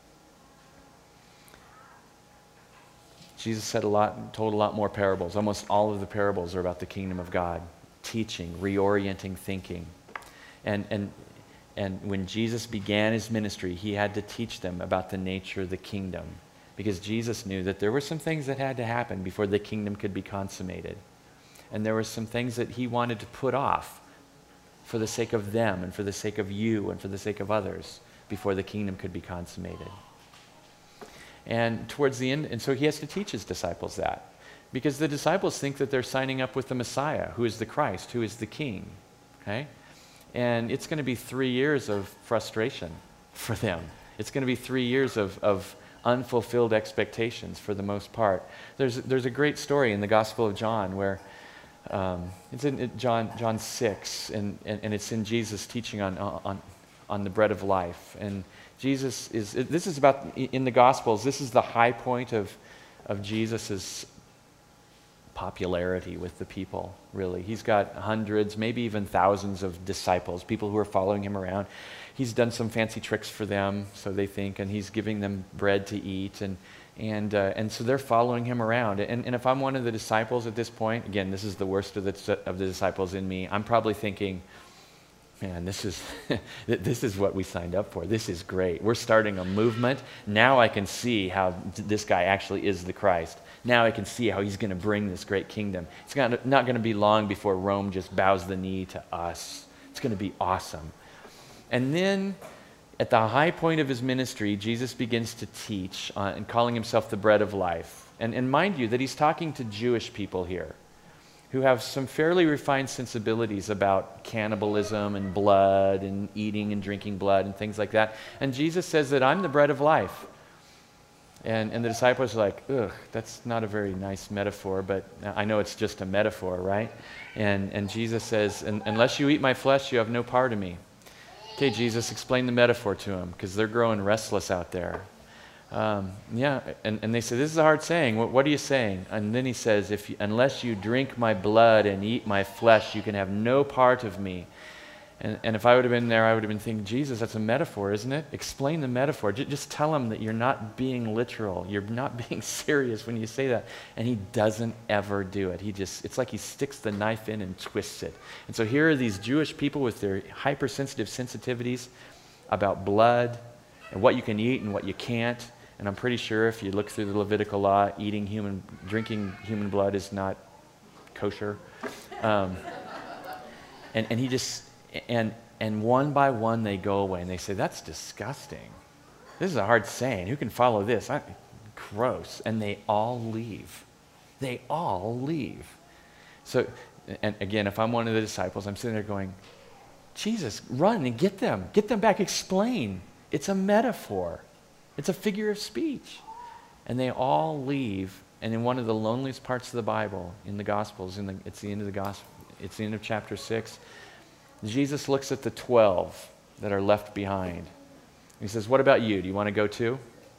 Jesus said a lot, told a lot more parables. Almost all of the parables are about the kingdom of God. Teaching, reorienting thinking. And, and, and when Jesus began his ministry, he had to teach them about the nature of the kingdom because Jesus knew that there were some things that had to happen before the kingdom could be consummated. And there were some things that he wanted to put off for the sake of them and for the sake of you and for the sake of others before the kingdom could be consummated. And towards the end, and so he has to teach his disciples that. Because the disciples think that they're signing up with the Messiah, who is the Christ, who is the King. Okay? And it's going to be three years of frustration for them. It's going to be three years of, of unfulfilled expectations for the most part. There's, there's a great story in the Gospel of John where um, it's in John, John six, and, and, and it's in Jesus teaching on, on, on the bread of life. And Jesus is, this is about, in the Gospels, this is the high point of, of Jesus's popularity with the people, really. He's got hundreds, maybe even thousands of disciples, people who are following him around. He's done some fancy tricks for them, so they think, and he's giving them bread to eat, and and uh, and so they're following him around. And, and if I'm one of the disciples at this point, again, this is the worst of the of the disciples in me, I'm probably thinking, man, this is this is what we signed up for. This is great. We're starting a movement. Now I can see how this guy actually is the Christ. Now I can see how he's going to bring this great kingdom. It's not, not going to be long before Rome just bows the knee to us. It's going to be awesome. And then at the high point of his ministry, Jesus begins to teach uh, and calling himself the bread of life. And, and mind you that he's talking to Jewish people here who have some fairly refined sensibilities about cannibalism and blood and eating and drinking blood and things like that. And Jesus says that I'm the bread of life. And, and the disciples are like, ugh, that's not a very nice metaphor, but I know it's just a metaphor, right? And, and Jesus says, unless you eat my flesh, you have no part of me. Okay, Jesus, explain the metaphor to them, because they're growing restless out there. Um, yeah, and, and they say, this is a hard saying. What, what are you saying? And then he says, if you, unless you drink my blood and eat my flesh, you can have no part of me. And, and if I would have been there, I would have been thinking, Jesus, that's a metaphor, isn't it? Explain the metaphor. J- just tell them that you're not being literal. You're not being serious when you say that. And he doesn't ever do it. He just, it's like he sticks the knife in and twists it. And so here are these Jewish people with their hypersensitive sensitivities about blood and what you can eat and what you can't. And I'm pretty sure if you look through the Levitical law, eating human, drinking human blood is not kosher. Um, and, and he just, and and one by one they go away and they say, that's disgusting. This is a hard saying. Who can follow this? I, gross. And they all leave. They all leave. So, and again, if I'm one of the disciples, I'm sitting there going, Jesus, run and get them. Get them back. Explain. It's a metaphor. It's a figure of speech. And they all leave. And in one of the loneliest parts of the Bible, in the Gospels, in the, it's the end of the Gospel, it's the end of chapter six. Jesus looks at the twelve that are left behind. He says, what about you? Do you want to go too?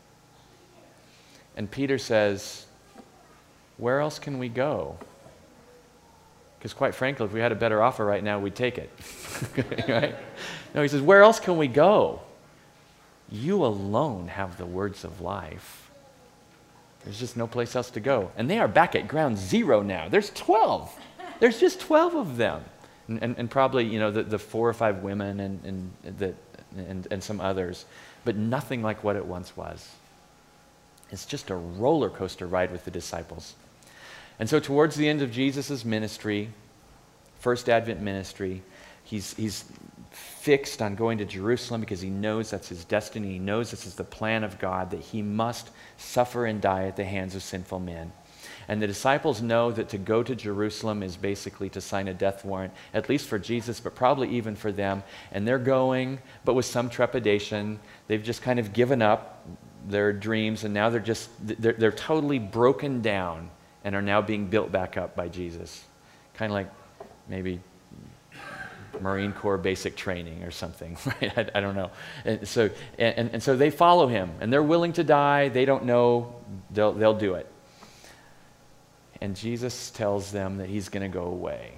And Peter says, where else can we go? Because quite frankly, if we had a better offer right now, we'd take it. Right? No, he says, where else can we go? You alone have the words of life. There's just no place else to go. And they are back at ground zero now. There's twelve. There's just twelve of them. And, and, and probably, you know, the, the four or five women and, and, the, and, and some others. But nothing like what it once was. It's just a roller coaster ride with the disciples. And so towards the end of Jesus' ministry, first Advent ministry, he's, he's fixed on going to Jerusalem because he knows that's his destiny. He knows this is the plan of God, that he must suffer and die at the hands of sinful men. And the disciples know that to go to Jerusalem is basically to sign a death warrant, at least for Jesus, but probably even for them. And they're going, but with some trepidation. They've just kind of given up their dreams, and now they're just, they're, they're totally broken down and are now being built back up by Jesus. Kind of like maybe Marine Corps basic training or something, right? I, I don't know. And so, and, and so they follow him, and they're willing to die. They don't know. They'll, they'll do it. And Jesus tells them that he's going to go away.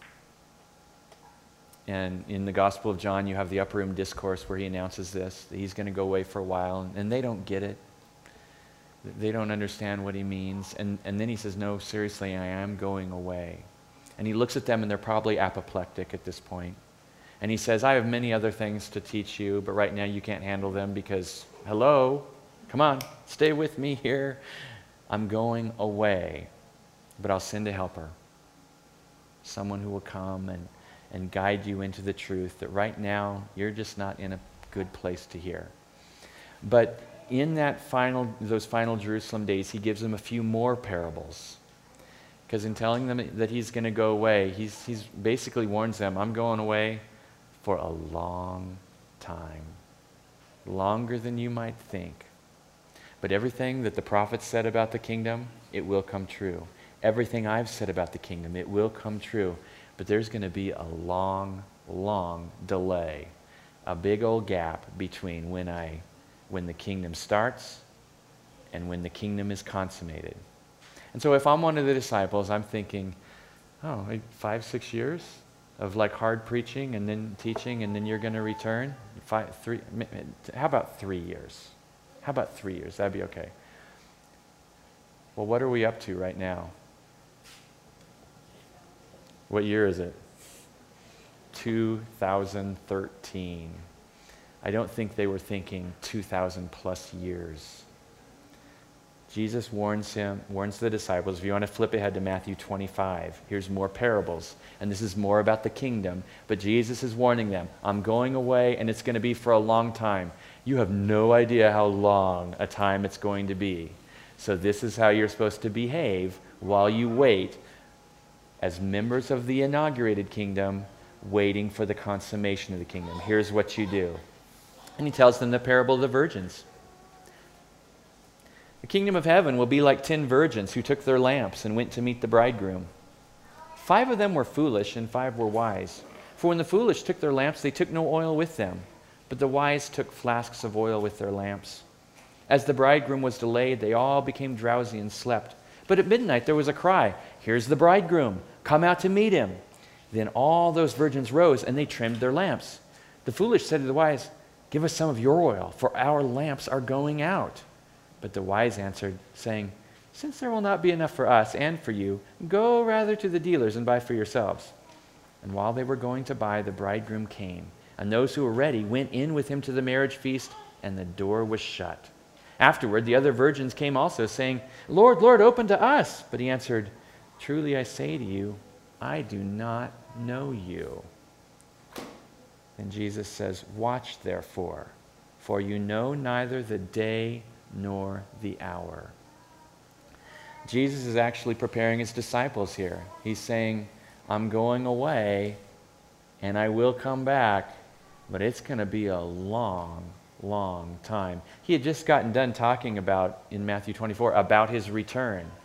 And in the Gospel of John, you have the upper room discourse where he announces this, that he's going to go away for a while, and they don't get it. They don't understand what he means. And, and then he says, no, seriously, I am going away. And he looks at them, and they're probably apoplectic at this point. And he says, I have many other things to teach you, but right now you can't handle them because, hello, come on, stay with me here. I'm going away, but I'll send a helper, someone who will come and, and guide you into the truth that right now you're just not in a good place to hear. But in that final, those final Jerusalem days, he gives them a few more parables. Because in telling them that he's going to go away, he's, he's basically warns them, I'm going away for a long time. Longer than you might think. But everything that the prophets said about the kingdom, it will come true. Everything I've said about the kingdom, it will come true. But there's going to be a long, long delay. A big old gap between when I, when the kingdom starts and when the kingdom is consummated. And so if I'm one of the disciples, I'm thinking, oh, like five, six years of like hard preaching and then teaching and then you're going to return? Five, three, how about three years? How about three years? That'd be okay. Well, what are we up to right now? What year is it? two thousand thirteen. I don't think they were thinking two thousand plus years. Jesus warns him, warns the disciples. If you want to flip ahead to Matthew twenty-five, here's more parables. And this is more about the kingdom. But Jesus is warning them, I'm going away and it's going to be for a long time. You have no idea how long a time it's going to be. So this is how you're supposed to behave while you wait as members of the inaugurated kingdom, waiting for the consummation of the kingdom. Here's what you do. And he tells them the parable of the virgins. The kingdom of heaven will be like ten virgins who took their lamps and went to meet the bridegroom. Five of them were foolish and five were wise. For when the foolish took their lamps, they took no oil with them, but the wise took flasks of oil with their lamps. As the bridegroom was delayed, they all became drowsy and slept. But at midnight there was a cry, here's the bridegroom, come out to meet him. Then all those virgins rose and they trimmed their lamps. The foolish said to the wise, give us some of your oil, for our lamps are going out. But the wise answered, saying, since there will not be enough for us and for you, go rather to the dealers and buy for yourselves. And while they were going to buy, the bridegroom came, and those who were ready went in with him to the marriage feast, and the door was shut. Afterward, the other virgins came also, saying, Lord, Lord, open to us. But he answered, truly I say to you, I do not know you. And Jesus says, watch therefore, for you know neither the day nor the hour. Jesus is actually preparing his disciples here. He's saying, I'm going away, and I will come back, but it's going to be a long, long time. He had just gotten done talking about, in Matthew twenty-four, about his return.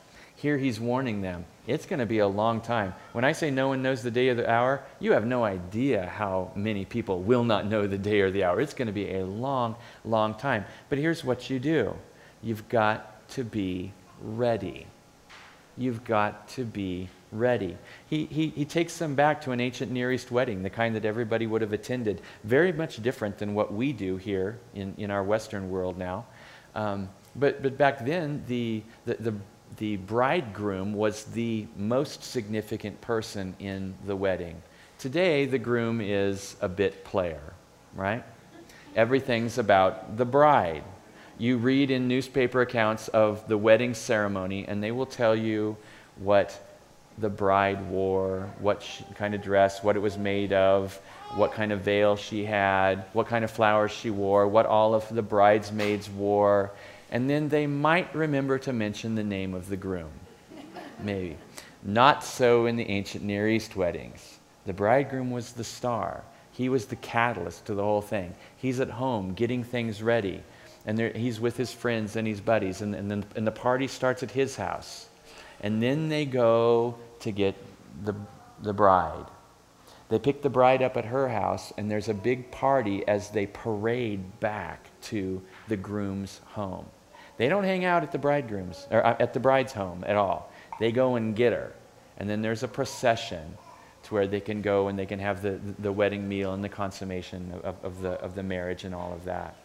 Here he's warning them. It's going to be a long time. When I say no one knows the day or the hour, you have no idea how many people will not know the day or the hour. It's going to be a long, long time. But here's what you do. You've got to be ready. You've got to be ready. He, he, he takes them back to an ancient Near East wedding, the kind that everybody would have attended. Very much different than what we do here in, in our Western world now. Um, but, but back then, the, the, the, the bridegroom was the most significant person in the wedding. Today, the groom is a bit player, right? Everything's about the bride. You read in newspaper accounts of the wedding ceremony, and they will tell you what the bride wore, what she, kind of dress, what it was made of, what kind of veil she had, what kind of flowers she wore, what all of the bridesmaids wore, and then they might remember to mention the name of the groom. Maybe. Not so in the ancient Near East weddings. The bridegroom was the star. He was the catalyst to the whole thing. He's at home getting things ready, and there, he's with his friends and his buddies, and, and, then, and the party starts at his house. And then they go to get the, the bride. They pick the bride up at her house, and there's a big party as they parade back to the groom's home. They don't hang out at the bridegroom's or at the bride's home at all. They go and get her. And then there's a procession to where they can go and they can have the, the wedding meal and the consummation of, of, the, of the marriage and all of that.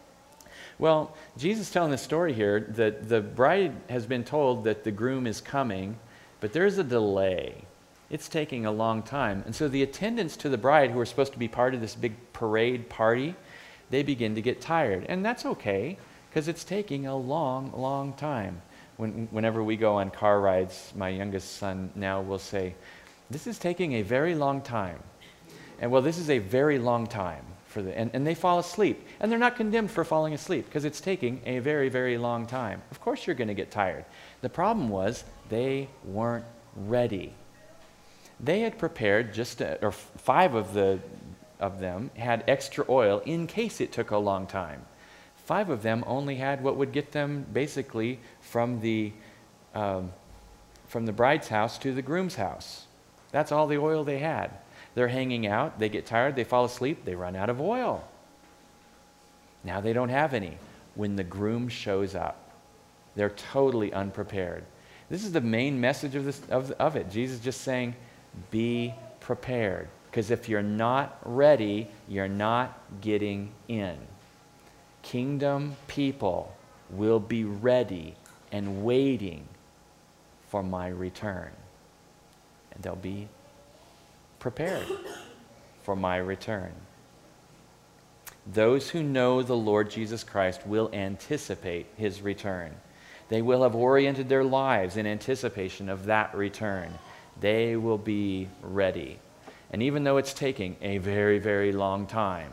Well, Jesus is telling the story here that the bride has been told that the groom is coming, but there's a delay. It's taking a long time. And so the attendants to the bride, who are supposed to be part of this big parade party, they begin to get tired. And that's okay, because it's taking a long, long time. When, whenever we go on car rides, my youngest son now will say, "This is taking a very long time." And well, this is a very long time. For the, and, and they fall asleep. And they're not condemned for falling asleep because it's taking a very, very long time. Of course you're going to get tired. The problem was they weren't ready. They had prepared just, a, or five of, the, of them had extra oil in case it took a long time. Five of them only had what would get them basically from the, um, from the bride's house to the groom's house. That's all the oil they had. They're hanging out, they get tired, they fall asleep, they run out of oil. Now they don't have any. When the groom shows up, they're totally unprepared. This is the main message of, this, of, of it. Jesus just saying, be prepared. Because if you're not ready, you're not getting in. Kingdom people will be ready and waiting for my return. And they'll be prepared for my return. Those who know the Lord Jesus Christ will anticipate his return. They will have oriented their lives in anticipation of that return. They will be ready. And even though it's taking a very, very long time,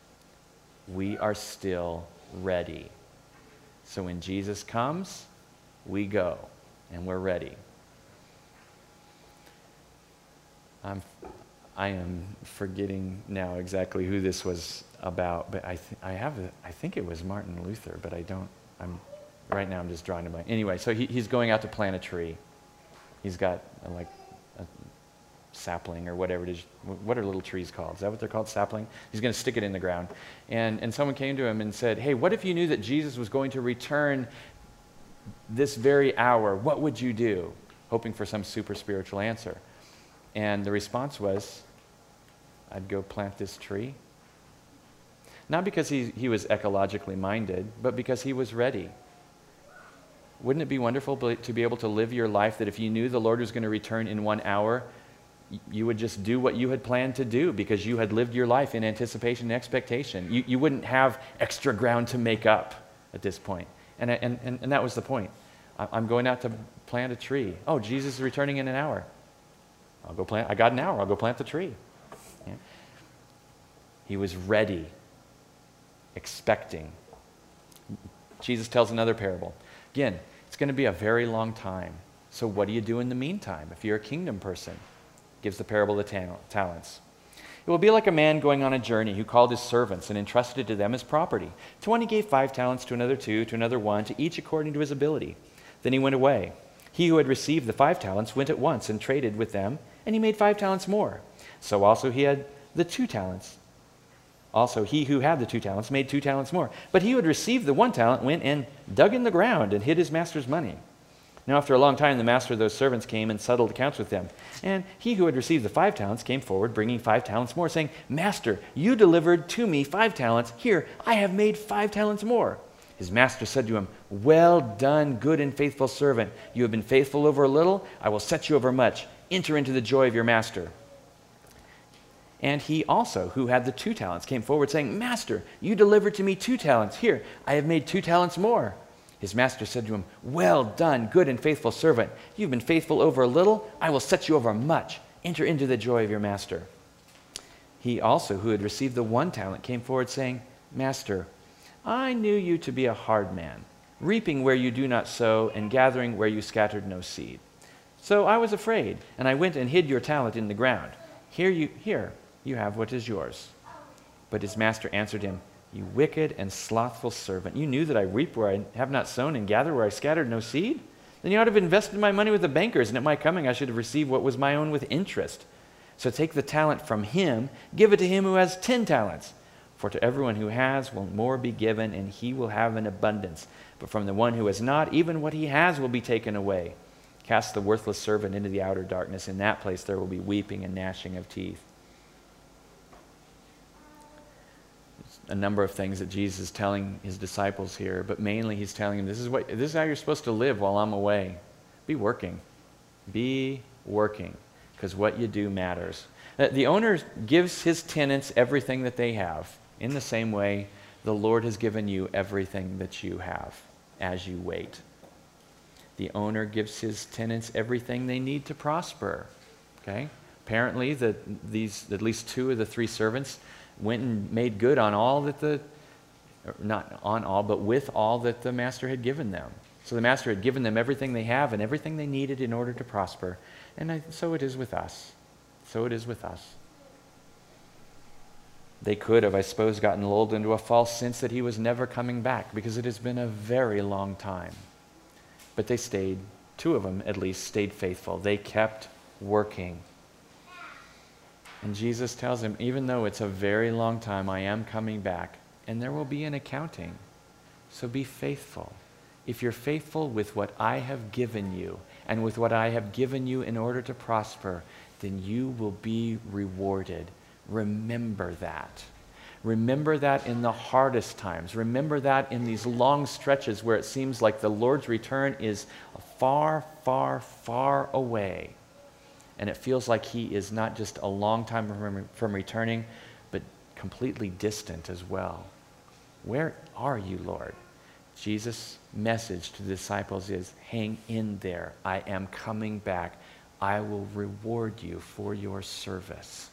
we are still ready. So when Jesus comes, we go, and we're ready. I'm I am forgetting now exactly who this was about, but I, th- I have, a, I think it was Martin Luther, but I don't, I'm, right now I'm just drawing a blank. Anyway, so he, he's going out to plant a tree. He's got a, like a sapling or whatever it is. What are little trees called? Is that what they're called, sapling? He's going to stick it in the ground. And, and someone came to him and said, "Hey, what if you knew that Jesus was going to return this very hour? What would you do?" Hoping for some super spiritual answer. And the response was, "I'd go plant this tree." Not because he, he was ecologically minded, but because he was ready. Wouldn't it be wonderful to be able to live your life that if you knew the Lord was going to return in one hour, you would just do what you had planned to do because you had lived your life in anticipation and expectation. You, you wouldn't have extra ground to make up at this point. And, and, and, and that was the point. I'm going out to plant a tree. Oh, Jesus is returning in an hour. I'll go plant, I got an hour, I'll go plant the tree. Yeah. He was ready, expecting. Jesus tells another parable. Again, it's going to be a very long time. So what do you do in the meantime if you're a kingdom person? Gives the parable of the ta- talents. It will be like a man going on a journey who called his servants and entrusted to them his property. To one he gave five talents, to another two, to another one, to each according to his ability. Then he went away. He who had received the five talents went at once and traded with them, and he made five talents more. So also he had the two talents. Also he who had the two talents made two talents more. But he who had received the one talent went and dug in the ground and hid his master's money. Now after a long time the master of those servants came and settled accounts with them. And he who had received the five talents came forward, bringing five talents more, saying, Master, you delivered to me five talents. Here, I have made five talents more. His master said to him, Well done, good and faithful servant. You have been faithful over a little. I will set you over much. Enter into the joy of your master. And he also, who had the two talents, came forward, saying, Master, you delivered to me two talents. Here, I have made two talents more. His master said to him, Well done, good and faithful servant. You've been faithful over a little. I will set you over much. Enter into the joy of your master. He also, who had received the one talent, came forward, saying, Master, I knew you to be a hard man, reaping where you do not sow and gathering where you scattered no seed. So I was afraid, and I went and hid your talent in the ground. Here you, here you have what is yours. But his master answered him, You wicked and slothful servant, you knew that I reap where I have not sown and gather where I scattered no seed? Then you ought to have invested my money with the bankers, and at my coming I should have received what was my own with interest. So take the talent from him, give it to him who has ten talents. For to everyone who has will more be given, and he will have an abundance. But from the one who has not, even what he has will be taken away. Cast the worthless servant into the outer darkness. In that place there will be weeping and gnashing of teeth. There's a number of things that Jesus is telling his disciples here, but mainly he's telling them, this is what this is how you're supposed to live while I'm away. Be working. Be working, because what you do matters. The owner gives his tenants everything that they have. In the same way, the Lord has given you everything that you have as you wait. The owner gives his tenants everything they need to prosper. Okay? Apparently, the, these at least two of the three servants went and made good on all that the, not on all, but with all that the master had given them. So the master had given them everything they have and everything they needed in order to prosper. And I, so it is with us. So it is with us. They could have, I suppose, gotten lulled into a false sense that he was never coming back, because it has been a very long time. But they stayed, two of them at least, stayed faithful. They kept working. And Jesus tells them, even though it's a very long time, I am coming back, and there will be an accounting. So be faithful. If you're faithful with what I have given you, and with what I have given you in order to prosper, then you will be rewarded. Remember that. Remember that in the hardest times. Remember that in these long stretches where it seems like the Lord's return is far, far, far away. And it feels like he is not just a long time from, from returning, but completely distant as well. Where are you, Lord? Jesus' message to the disciples is, hang in there. I am coming back. I will reward you for your service.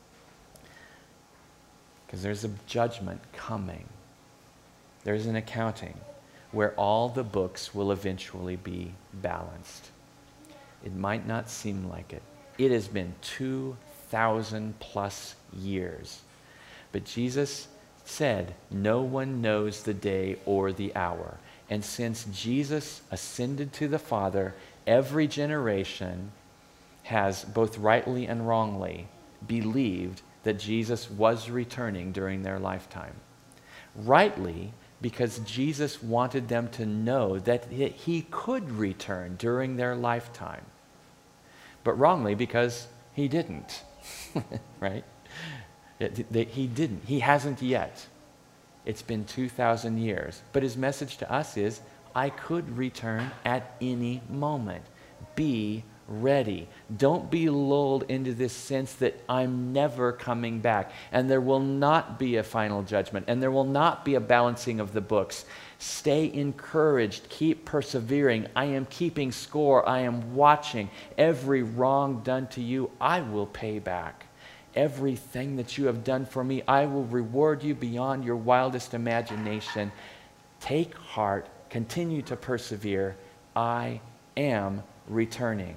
Because there's a judgment coming. There's an accounting where all the books will eventually be balanced. It might not seem like it. It has been two thousand plus years. But Jesus said, no one knows the day or the hour. And since Jesus ascended to the Father, every generation has both rightly and wrongly believed that Jesus was returning during their lifetime. Rightly, because Jesus wanted them to know that he could return during their lifetime. But wrongly, because he didn't. Right? It, they, he didn't. He hasn't yet. It's been two thousand years. But his message to us is, I could return at any moment. Be ready. Don't be lulled into this sense that I'm never coming back, and there will not be a final judgment, and there will not be a balancing of the books. Stay encouraged. Keep persevering. I am keeping score. I am watching. Every wrong done to you, I will pay back. Everything that you have done for me, I will reward you beyond your wildest imagination. Take heart. Continue to persevere. I am returning.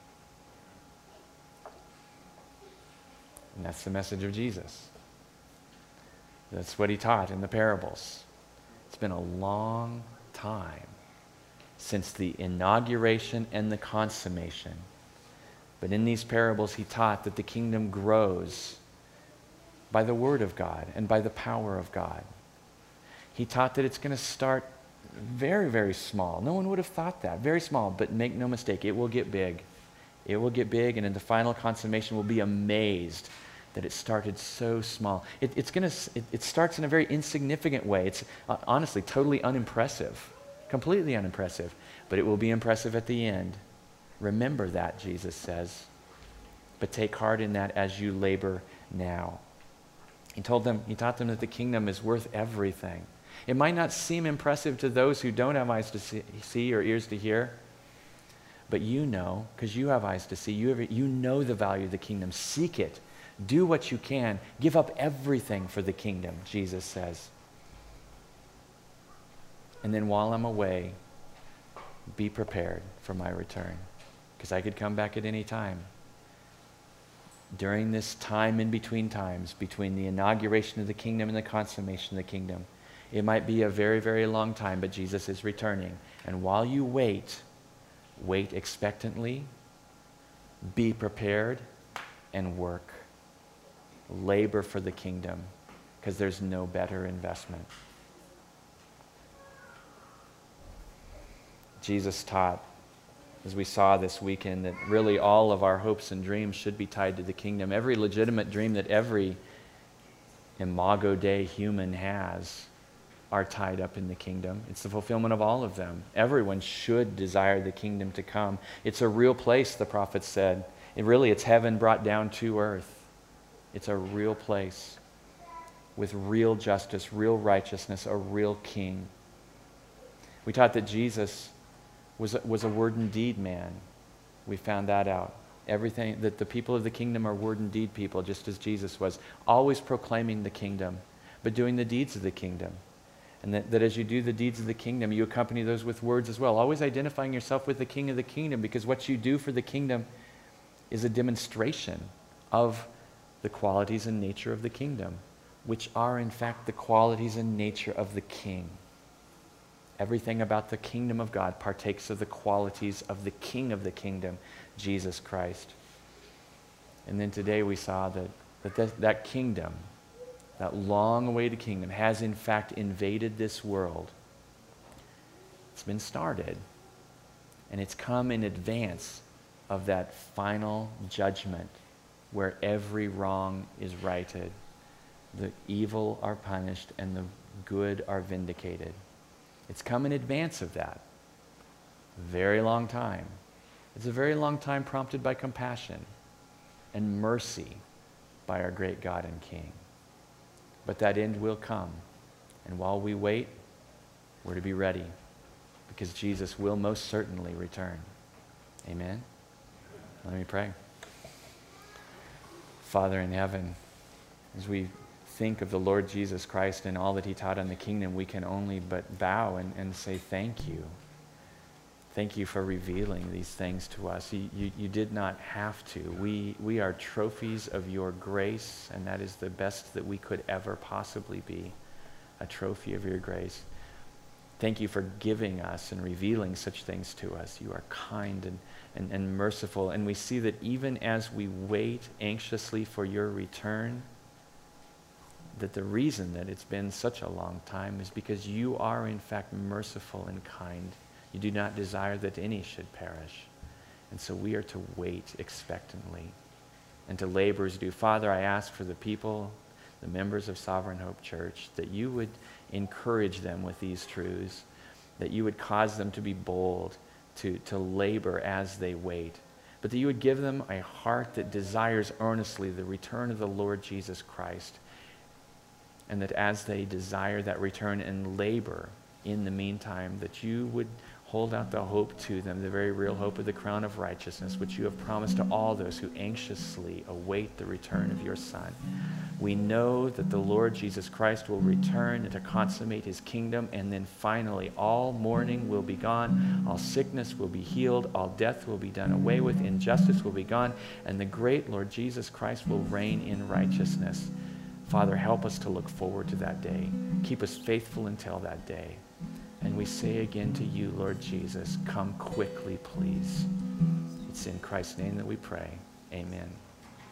And that's the message of Jesus. That's what he taught in the parables. It's been a long time. since the inauguration and the consummation. But in these parables, he taught that the kingdom grows by the word of God and by the power of God. He taught that it's going to start very, very small. No one would have thought that. Very small, but make no mistake, it will get big. It will get big, and in the final consummation, we'll be amazed that it started so small. It, it's gonna, it, it starts in a very insignificant way. It's uh, honestly totally unimpressive, completely unimpressive, but it will be impressive at the end. Remember that, Jesus says, but take heart in that as you labor now. He told them, he taught them that the kingdom is worth everything. It might not seem impressive to those who don't have eyes to see, see or ears to hear, but you know, because you have eyes to see, you, have, you know the value of the kingdom. Seek it. Do what you can. Give up everything for the kingdom, Jesus says. And then while I'm away, be prepared for my return, because I could come back at any time. During this time in between times, between the inauguration of the kingdom and the consummation of the kingdom, it might be a very, very long time, but Jesus is returning. And while you wait, wait expectantly, be prepared, and work. Labor for the kingdom, because there's no better investment. Jesus taught, as we saw this weekend, that really all of our hopes and dreams should be tied to the kingdom. Every legitimate dream that every Imago Dei human has are tied up in the kingdom. It's the fulfillment of all of them. Everyone should desire the kingdom to come. It's a real place, the prophet said. It really, it's heaven brought down to earth. It's a real place with real justice, real righteousness, a real king. We taught that Jesus was a, was a word and deed man. We found that out. Everything, that the people of the kingdom are word and deed people, just as Jesus was, always proclaiming the kingdom, but doing the deeds of the kingdom. And that, that as you do the deeds of the kingdom, you accompany those with words as well, always identifying yourself with the king of the kingdom, because what you do for the kingdom is a demonstration of the qualities and nature of the kingdom, which are in fact the qualities and nature of the king. Everything about the kingdom of God partakes of the qualities of the king of the kingdom, Jesus Christ. And then today we saw that that, that, that kingdom, that long-awaited kingdom, has in fact invaded this world. It's been started, and it's come in advance of that final judgment where every wrong is righted, the evil are punished, and the good are vindicated. It's come in advance of that. Very long time. It's a very long time prompted by compassion and mercy by our great God and King. But that end will come. And while we wait, we're to be ready, because Jesus will most certainly return. Amen? Let me pray. Father in heaven, as we think of the Lord Jesus Christ and all that he taught on the kingdom, we can only but bow and, and say thank you. Thank you for revealing these things to us. You, you, you did not have to. We, we are trophies of your grace, and that is the best that we could ever possibly be, a trophy of your grace. Thank you for giving us and revealing such things to us. You are kind and, and, and merciful, and we see that even as we wait anxiously for your return, that the reason that it's been such a long time is because you are in fact merciful and kind. You do not desire that any should perish. And so we are to wait expectantly and to labor as do. Father, I ask for the people, the members of Sovereign Hope Church, that you would encourage them with these truths, that you would cause them to be bold, to, to labor as they wait, but that you would give them a heart that desires earnestly the return of the Lord Jesus Christ, and that as they desire that return and labor in the meantime, that you would hold out the hope to them, the very real hope of the crown of righteousness, which you have promised to all those who anxiously await the return of your Son. We know that the Lord Jesus Christ will return and to consummate his kingdom, and then finally all mourning will be gone, all sickness will be healed, all death will be done away with, injustice will be gone, and the great Lord Jesus Christ will reign in righteousness. Father, help us to look forward to that day. Keep us faithful until that day. And we say again to you, Lord Jesus, come quickly, please. It's in Christ's name that we pray. Amen.